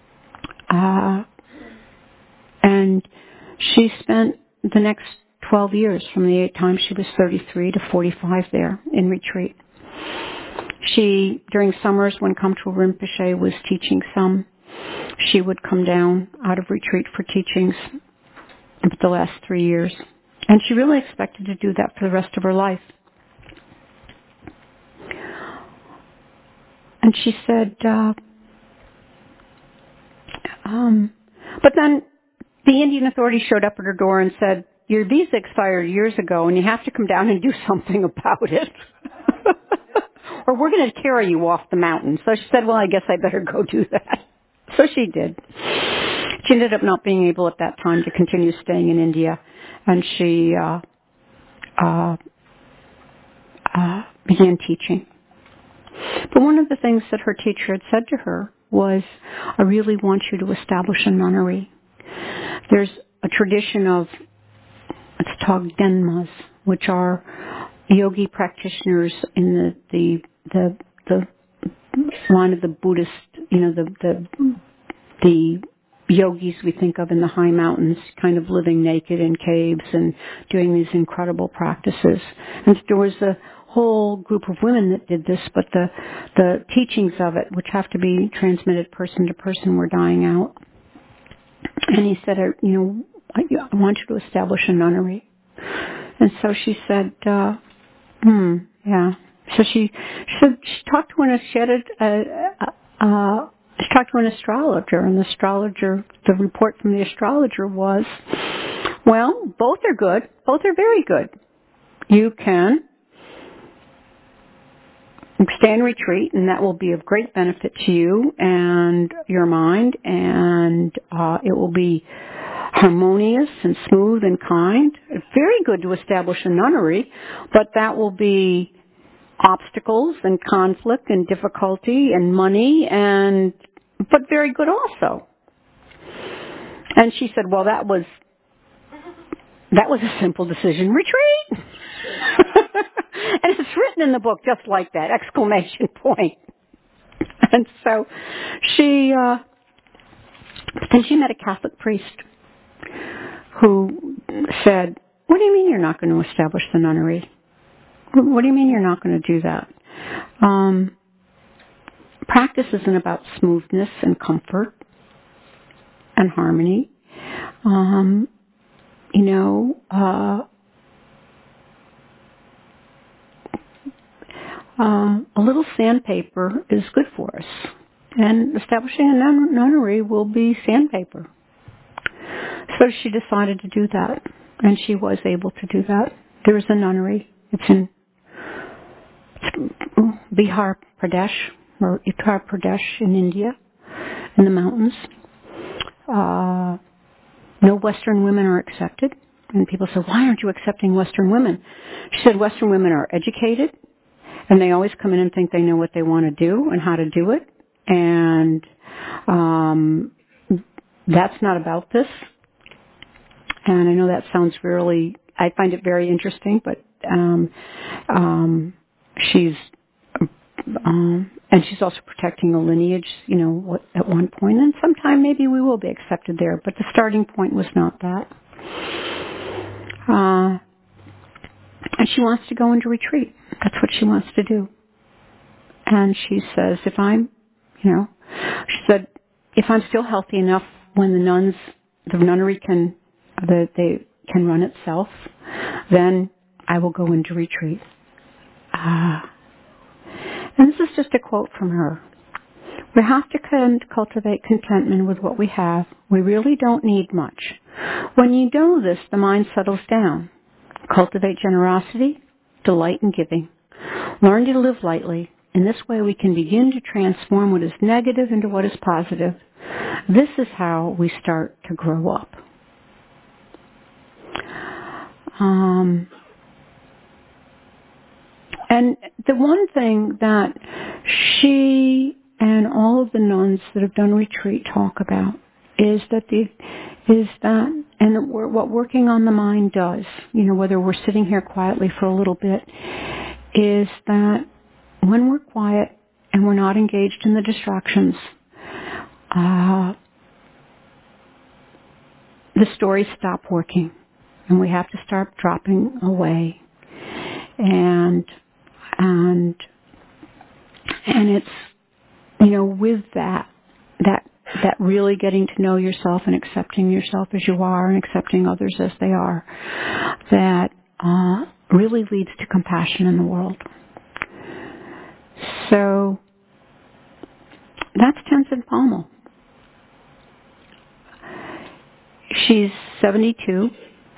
And she spent the next 12 years from the time she was 33 to 45 there in retreat. She, during summers when Kamtrul Rinpoche was teaching some, she would come down out of retreat for teachings for the last 3 years. And she really expected to do that for the rest of her life. And she said, but then the Indian authorities showed up at her door and said, "Your visa expired years ago and you have to come down and do something about it. Or we're going to carry you off the mountain." So she said, "Well, I guess I better go do that." So she did. She ended up not being able at that time to continue staying in India. And she began teaching. But one of the things that her teacher had said to her was, "I really want you to establish a nunnery." There's a tradition of, it's Togdenmas, which are yogi practitioners in the line of the Buddhist, the yogis we think of in the high mountains, kind of living naked in caves and doing these incredible practices. And there was a whole group of women that did this, but the teachings of it, which have to be transmitted person to person, were dying out. And he said, I want you to establish a nunnery. And so she said, yeah. So she talked to an astrologer, and the report from the astrologer was, well, both are good. Both are very good. You can stay in retreat, and that will be of great benefit to you and your mind, and it will be harmonious and smooth and kind. It's very good to establish a nunnery, but that will be obstacles and conflict and difficulty and money, but very good also. And she said, well, that was a simple decision. Retreat! And it's written in the book just like that, exclamation point. And so then she met a Catholic priest who said, what do you mean you're not going to establish the nunnery? What do you mean you're not going to do that? Practice isn't about smoothness and comfort and harmony. A little sandpaper is good for us. And establishing a nunnery will be sandpaper. So she decided to do that. And she was able to do that. There's a nunnery. It's in Bihar Pradesh, or Uttar Pradesh in India, in the mountains. No Western women are accepted. And people say, why aren't you accepting Western women? She said, Western women are educated, and they always come in and think they know what they want to do and how to do it. And that's not about this. And I know that sounds I find it very interesting, but she's also protecting a lineage, at one point, and sometime maybe we will be accepted there, but the starting point was not that. And she wants to go into retreat. That's what she wants to do. And she says, if I'm still healthy enough when the nunnery can run itself, then I will go into retreat. And this is just a quote from her. We have to cultivate contentment with what we have. We really don't need much. When you know this, the mind settles down. Cultivate generosity, delight in giving. Learn to live lightly. In this way, we can begin to transform what is negative into what is positive. This is how we start to grow up. And the one thing that she and all of the nuns that have done retreat talk about is that what working on the mind does, whether we're sitting here quietly for a little bit, is that when we're quiet and we're not engaged in the distractions, the stories stop working, and we have to start dropping away, and it's with that really getting to know yourself and accepting yourself as you are and accepting others as they are, that really leads to compassion in the world. So that's Tenzin Palmo. She's 72.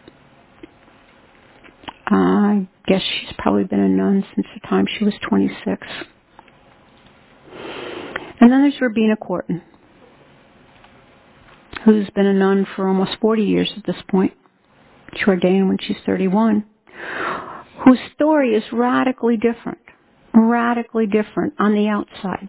I guess she's probably been a nun since the time she was 26. And then there's Robina Courtin, who's been a nun for almost 40 years at this point. She ordained when she's 31, whose story is radically different on the outside.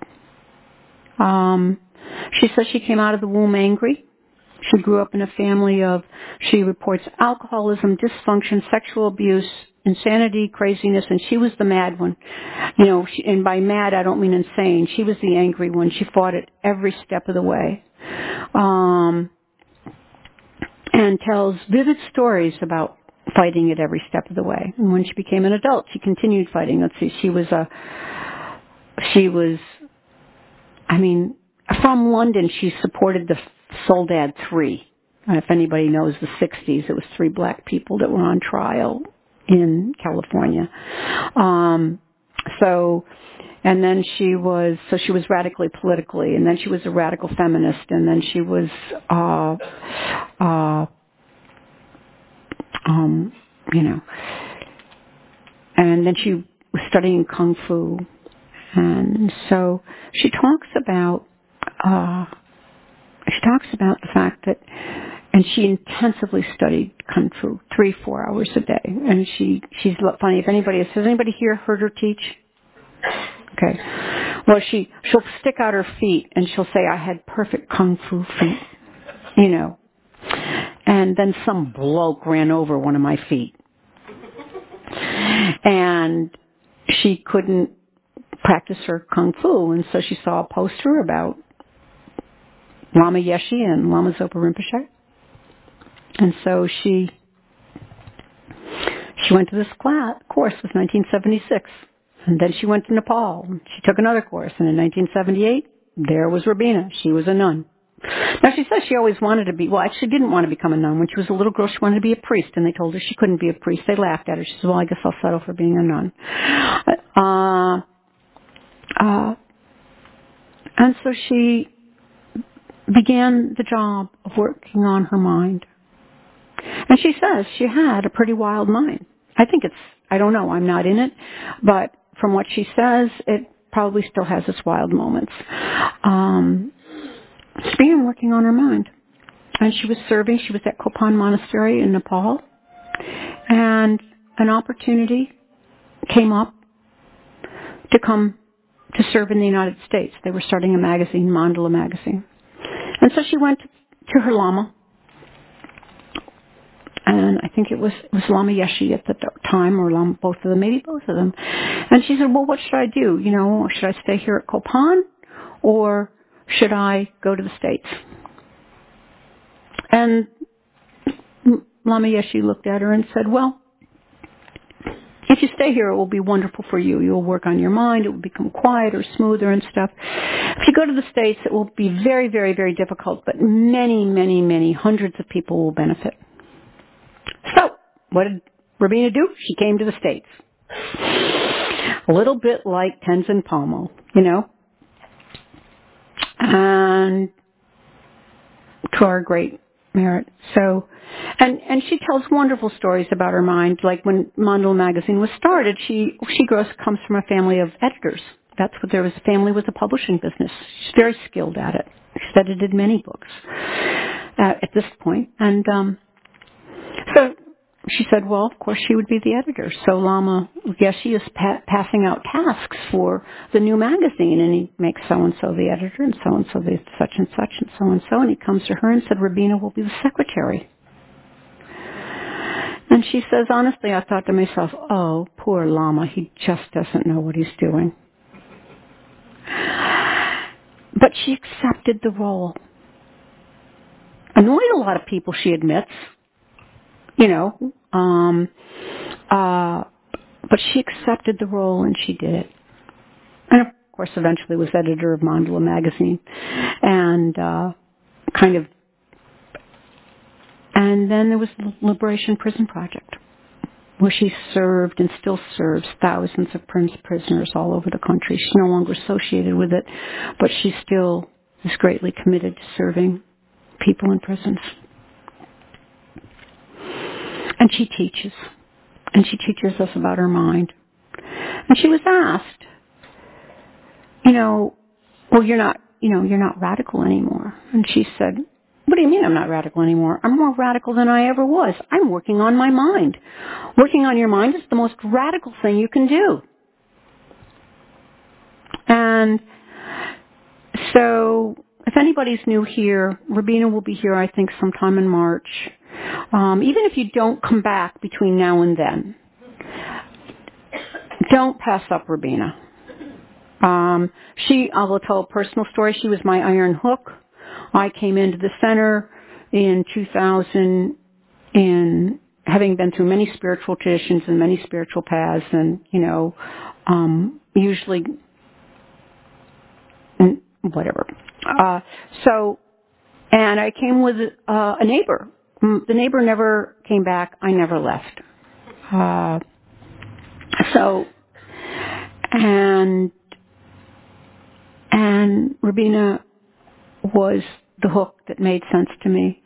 She says she came out of the womb angry. She grew up in a family she reports alcoholism, dysfunction, sexual abuse, insanity, craziness, and she was the mad one. And by mad, I don't mean insane. She was the angry one. She fought it every step of the way. And tells vivid stories about fighting it every step of the way. And when she became an adult, she continued fighting. Let's see, she was from London, she supported the Soledad 3. If anybody knows the 60s, it was 3 black people that were on trial in California. And then she was radically politically, and then she was a radical feminist, and then she was, and then she was studying Kung Fu. And so she talks about the fact that, and she intensively studied Kung Fu 3-4 hours a day. And she's funny. If anybody has anybody here heard her teach? Okay. Well, she'll stick out her feet and she'll say, "I had perfect Kung Fu feet," And then some bloke ran over one of my feet. And she couldn't practice her Kung Fu, and so she saw a poster about Lama Yeshe and Lama Zopa Rinpoche. And so she went to this course. It was 1976. And then she went to Nepal. She took another course. And in 1978, there was Rabina. She was a nun. Now, she says she always wanted to be, well, actually didn't want to become a nun. When she was a little girl, she wanted to be a priest. And they told her she couldn't be a priest. They laughed at her. She said, well, I guess I'll settle for being a nun. And so she began the job of working on her mind. And she says she had a pretty wild mind. I don't know, I'm not in it, but from what she says, it probably still has its wild moments. She began working on her mind. And she was at Kopan Monastery in Nepal, and an opportunity came up to come to serve in the United States. They were starting a magazine, Mandala Magazine. And so she went to her Lama, and I think it was Lama Yeshe at the time, or Lama, both of them, maybe both of them. And she said, well, what should I do? Should I stay here at Kopan, or should I go to the States? And Lama Yeshe looked at her and said, well, if you stay here, it will be wonderful for you. You'll work on your mind. It will become quieter, smoother and stuff. If you go to the States, it will be very, very, very difficult, but many, many, many hundreds of people will benefit. So, what did Rabina do? She came to the States. A little bit like Tenzin Palmo, and to our great merit. So, and she tells wonderful stories about her mind. Like when Mandala Magazine was started, she comes from a family of editors. That's what there was. Family was a publishing business. She's very skilled at it. She's edited many books at this point. And so she said, well, of course she would be the editor. So Lama Yeshe is passing out tasks for the new magazine, and he makes so-and-so the editor, and so-and-so the such and such, and so-and-so, and he comes to her and said, Rabina will be the secretary. And she says, honestly, I thought to myself, oh, poor Lama, he just doesn't know what he's doing. But she accepted the role. Annoyed a lot of people, she admits. But she accepted the role and she did it. And of course, eventually was editor of Mandala Magazine, and and then there was the Liberation Prison Project, where she served and still serves thousands of prisoners all over the country. She's no longer associated with it, but she still is greatly committed to serving people in prisons. And she teaches. And she teaches us about her mind. And she was asked, well, you're not radical anymore. And she said, what do you mean I'm not radical anymore? I'm more radical than I ever was. I'm working on my mind. Working on your mind is the most radical thing you can do. And so, if anybody's new here, Rabina will be here, I think, sometime in March. Even if you don't come back between now and then, don't pass up Rabina. I will tell a personal story. She was my iron hook. I came into the center in 2000 and having been through many spiritual traditions and many spiritual paths, and usually whatever. And I came with a neighbor. The neighbor never came back. I never left. And Rabina was the hook that made sense to me.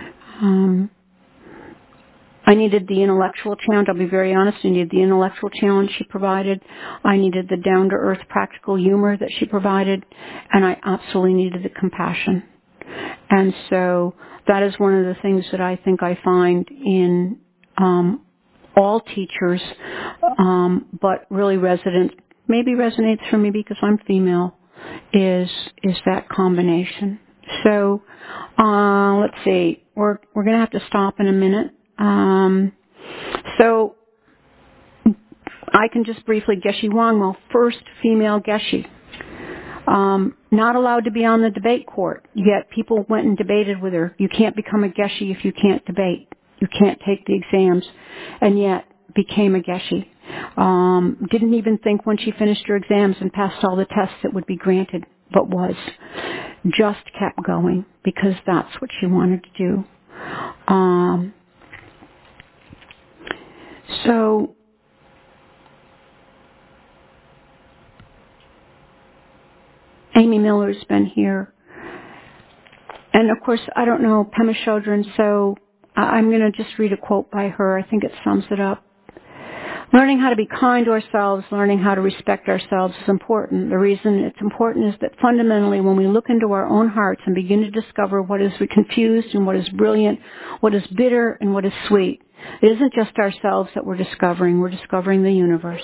I needed the intellectual challenge. I'll be very honest. I needed the intellectual challenge she provided. I needed the down-to-earth practical humor that she provided. And I absolutely needed the compassion. And so that is one of the things that I think I find in all teachers, but really maybe resonates for me because I'm female, is that combination. So let's see. We're going to have to stop in a minute. So I can just briefly, Geshe Wangmo, first female Geshe. Not allowed to be on the debate court, yet people went and debated with her. You can't become a Geshe if you can't debate. You can't take the exams, and yet became a Geshe. Didn't even think when she finished her exams and passed all the tests it would be granted, but was. Just kept going because that's what she wanted to do. So Amy Miller's been here. And of course, I don't know Pema Chodron, so I'm going to just read a quote by her. I think it sums it up. Learning how to be kind to ourselves, learning how to respect ourselves is important. The reason it's important is that fundamentally when we look into our own hearts and begin to discover what is confused and what is brilliant, what is bitter and what is sweet, it isn't just ourselves that we're discovering the universe.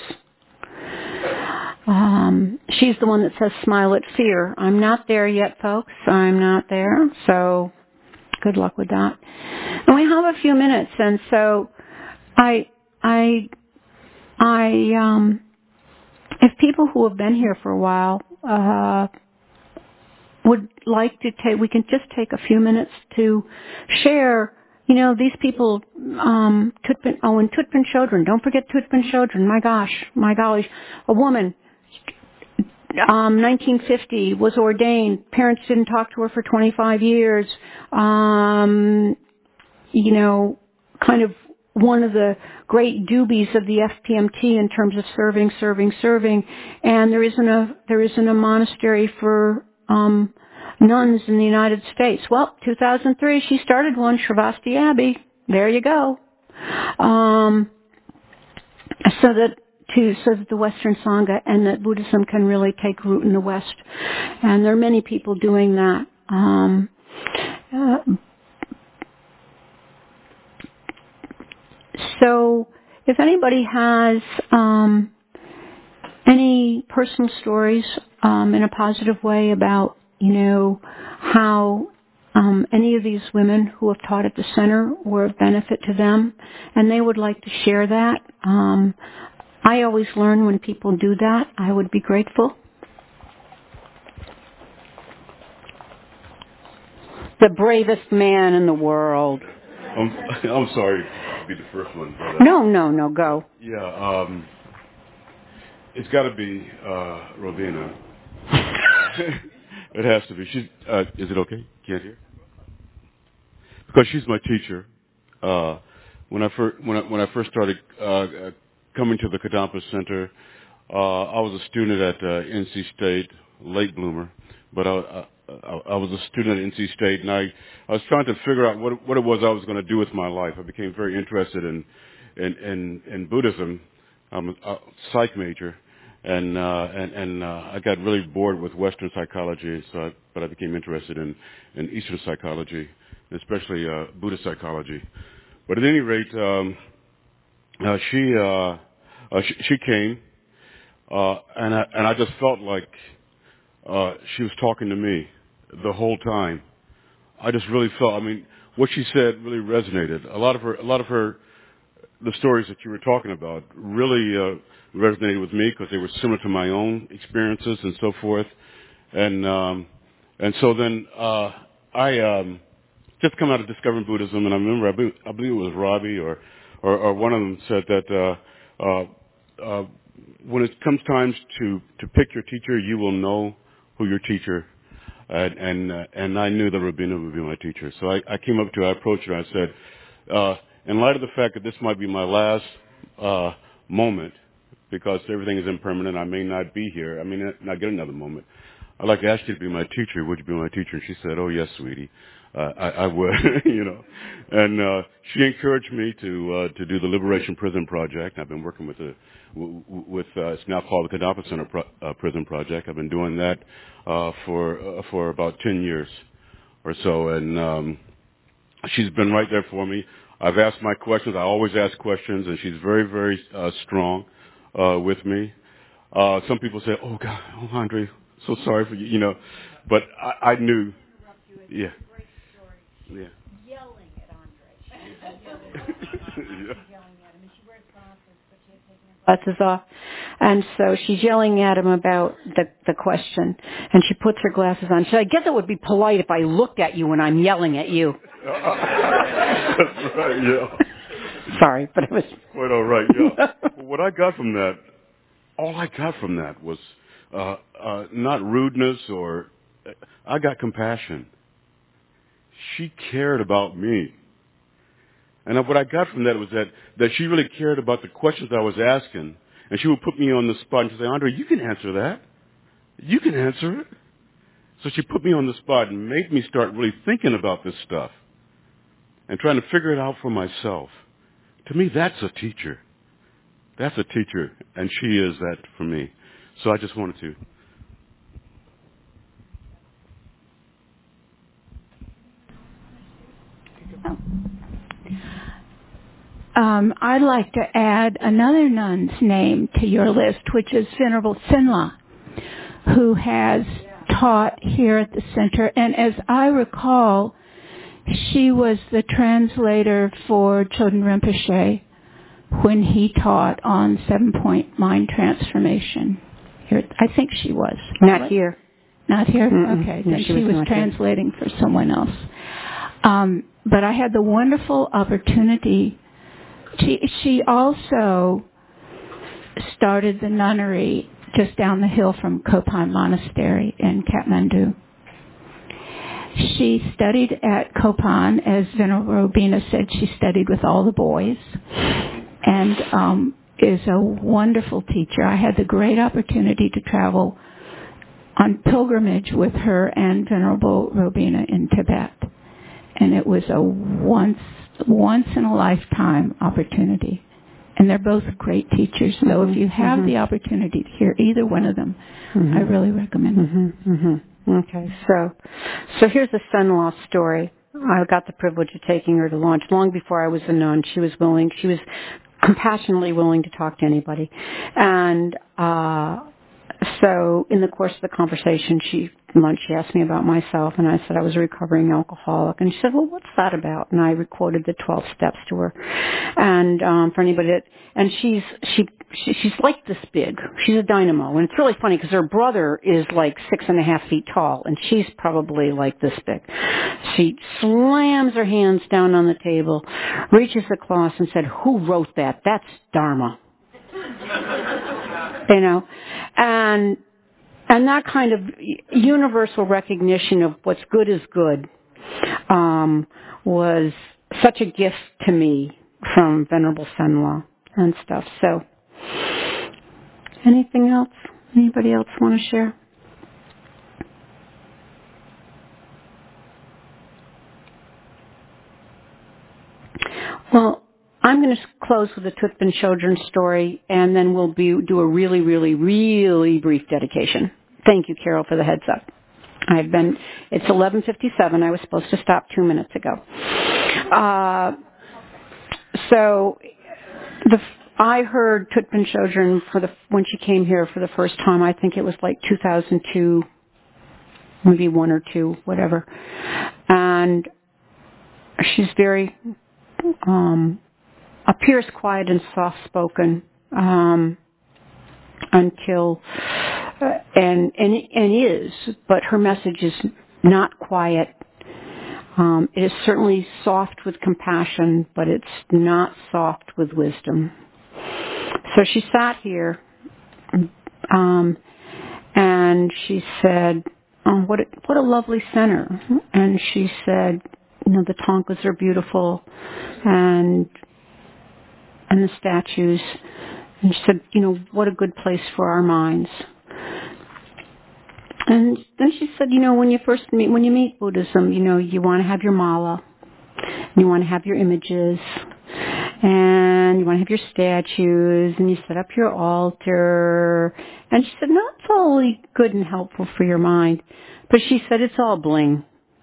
She's the one that says smile at fear. I'm not there yet, folks. I'm not there. So good luck with that. And we have a few minutes, and so if people who have been here for a while would like to we can just take a few minutes to share. These people, and Thutpan Chodron. Don't forget Thutpan Chodron. My golly, a woman. 1950 was ordained. Parents didn't talk to her for 25 years. Kind of one of the great doobies of the FPMT in terms of serving. And there isn't a monastery for nuns in the United States. Well, 2003 she started one, Shravasti Abbey. There you go. So that the Western Sangha and that Buddhism can really take root in the West. And there are many people doing that. So if anybody has any personal stories in a positive way about, how any of these women who have taught at the center were of benefit to them, and they would like to share that, I always learn when people do that. I would be grateful. The bravest man in the world. I'm sorry to be the first one. But, No, go. Yeah, it's got to be Robina. It has to be. She's. Is it okay? Can't hear? Because she's my teacher. When I first started coming to the Kadampa Center, I was a student at NC State, late bloomer, but I was a student at NC State, and I was trying to figure out what it was I was going to do with my life. I became very interested in Buddhism. I'm a psych major, and I got really bored with Western psychology, but I became interested in Eastern psychology, especially Buddhist psychology. But at any rate, she came, and I just felt like she was talking to me the whole time. I just really felt. I mean, what she said really resonated. A lot of her, the stories that you were talking about really resonated with me because they were similar to my own experiences and so forth. And so then I just come out of discovering Buddhism, and I remember I believe it was Robbie or or one of them said that when it comes time to pick your teacher, you will know who your teacher. And I knew that Robina would be my teacher. So I came up to her, I approached her, and I said, in light of the fact that this might be my last moment, because everything is impermanent, I may not be here, I may not get another moment. I'd like to ask you to be my teacher. Would you be my teacher? And she said, oh, yes, sweetie. I would, you know. And she encouraged me to do the Liberation Prison Project. I've been working with it's now called the Kadampa Center Prison Project. I've been doing that for about 10 years or so, and she's been right there for me. I've asked my questions. I always ask questions, and she's very, very strong with me. Some people say, "Oh God, oh Andre, so sorry for you," you know, but I knew. Yeah. Yeah. Yelling at Andre. Yeah. Glasses off, and so she's yelling at him about the question, and she puts her glasses on. She said, I guess it would be polite if I looked at you when I'm yelling at you. That's right, yeah. Sorry, but it was quite all right, yeah. Well, what I got from that, all I got from that was not rudeness or, I got compassion. She cared about me. And what I got from that was that she really cared about the questions I was asking. And she would put me on the spot and she'd say, Andre, you can answer that. You can answer it. So she put me on the spot and made me start really thinking about this stuff and trying to figure it out for myself. To me, that's a teacher. That's a teacher, and she is that for me. So I just wanted to. I'd like to add another nun's name to your list, which is Venerable Sinla, who has taught here at the center. And as I recall, she was the translator for Choden Rinpoche when he taught on 7-point mind transformation. Here, I think she was. Not here. Not here? Mm-mm. Okay. No, Then she was translating for someone else. But I had the wonderful opportunity. She also started the nunnery just down the hill from Kopan Monastery in Kathmandu. She studied at Kopan, as Venerable Robina said, she studied with all the boys, and is a wonderful teacher. I had the great opportunity to travel on pilgrimage with her and Venerable Robina in Tibet, and it was a once in a lifetime opportunity. And they're both great teachers, so if you have the opportunity to hear either one of them, I really recommend it. Okay, so here's a son-in-law story. I got the privilege of taking her to lunch long before I was a nun. She was compassionately willing to talk to anybody. And so in the course of the conversation, she asked me about myself, and I said I was a recovering alcoholic. And she said, well, what's that about? And I quoted the 12 steps to her. And for anybody and she's like this big. She's a dynamo. And it's really funny because her brother is like 6.5 feet tall, and she's probably like this big. She slams her hands down on the table, reaches across and said, who wrote that? That's Dharma. You know, and that kind of universal recognition of what's good is good was such a gift to me from Venerable Son-in-law and stuff. So, anything else? Anybody else want to share? Well, I'm going to close with a Thupten Chodron story, and then we'll do a really, really, really brief dedication. Thank you, Carol, for the heads up. It's 11:57. I was supposed to stop 2 minutes ago. I heard Thupten Chodron when she came here for the first time. I think it was like 2002, maybe 1 or 2, whatever. And she's very appears quiet and soft-spoken until and is, but her message is not quiet. It is certainly soft with compassion, but it's not soft with wisdom. So she sat here, and she said, "Oh, what a lovely center." And she said, the thangkas are beautiful, and the statues. And she said, what a good place for our minds. And then she said, when you meet Buddhism, you want to have your mala, you want to have your images, and you want to have your statues, and you set up your altar. And she said, no, it's all really good and helpful for your mind. But she said, it's all bling.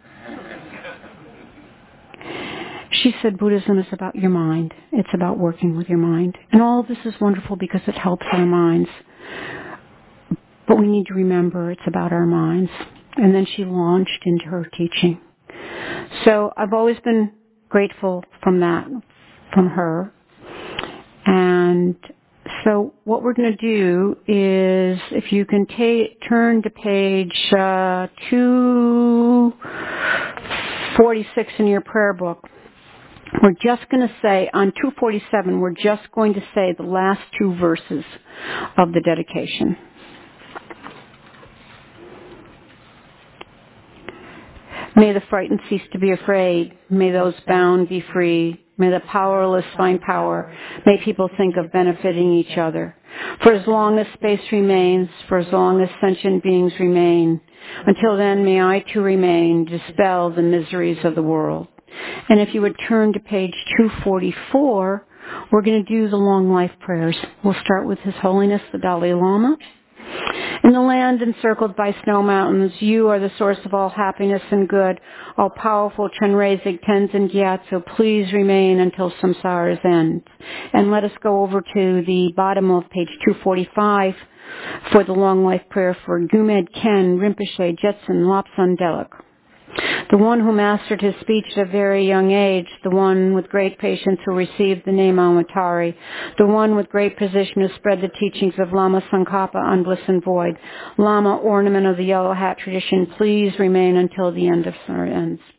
She said, Buddhism is about your mind. It's about working with your mind. And all of this is wonderful because it helps our minds. But we need to remember it's about our minds. And then she launched into her teaching. So I've always been grateful from her. And so what we're going to do is, if you can turn to page 246 in your prayer book, we're just going to say, on 247, we're just going to say the last two verses of the dedication. May the frightened cease to be afraid. May those bound be free. May the powerless find power. May people think of benefiting each other. For as long as space remains, for as long as sentient beings remain, until then may I too remain, dispel the miseries of the world. And if you would turn to page 244, we're going to do the long life prayers. We'll start with His Holiness the Dalai Lama. In the land encircled by snow mountains, you are the source of all happiness and good. All powerful Chenrezig, Tenzin Gyatso, please remain until samsara's end. And let us go over to the bottom of page 245 for the long life prayer for Gumed Ken Rinpoche Jetsun Lobsang Delek. The one who mastered his speech at a very young age, the one with great patience who received the name Amatari, the one with great position who spread the teachings of Lama Tsongkhapa on bliss and void, Lama ornament of the yellow hat tradition, please remain until the end of our ends.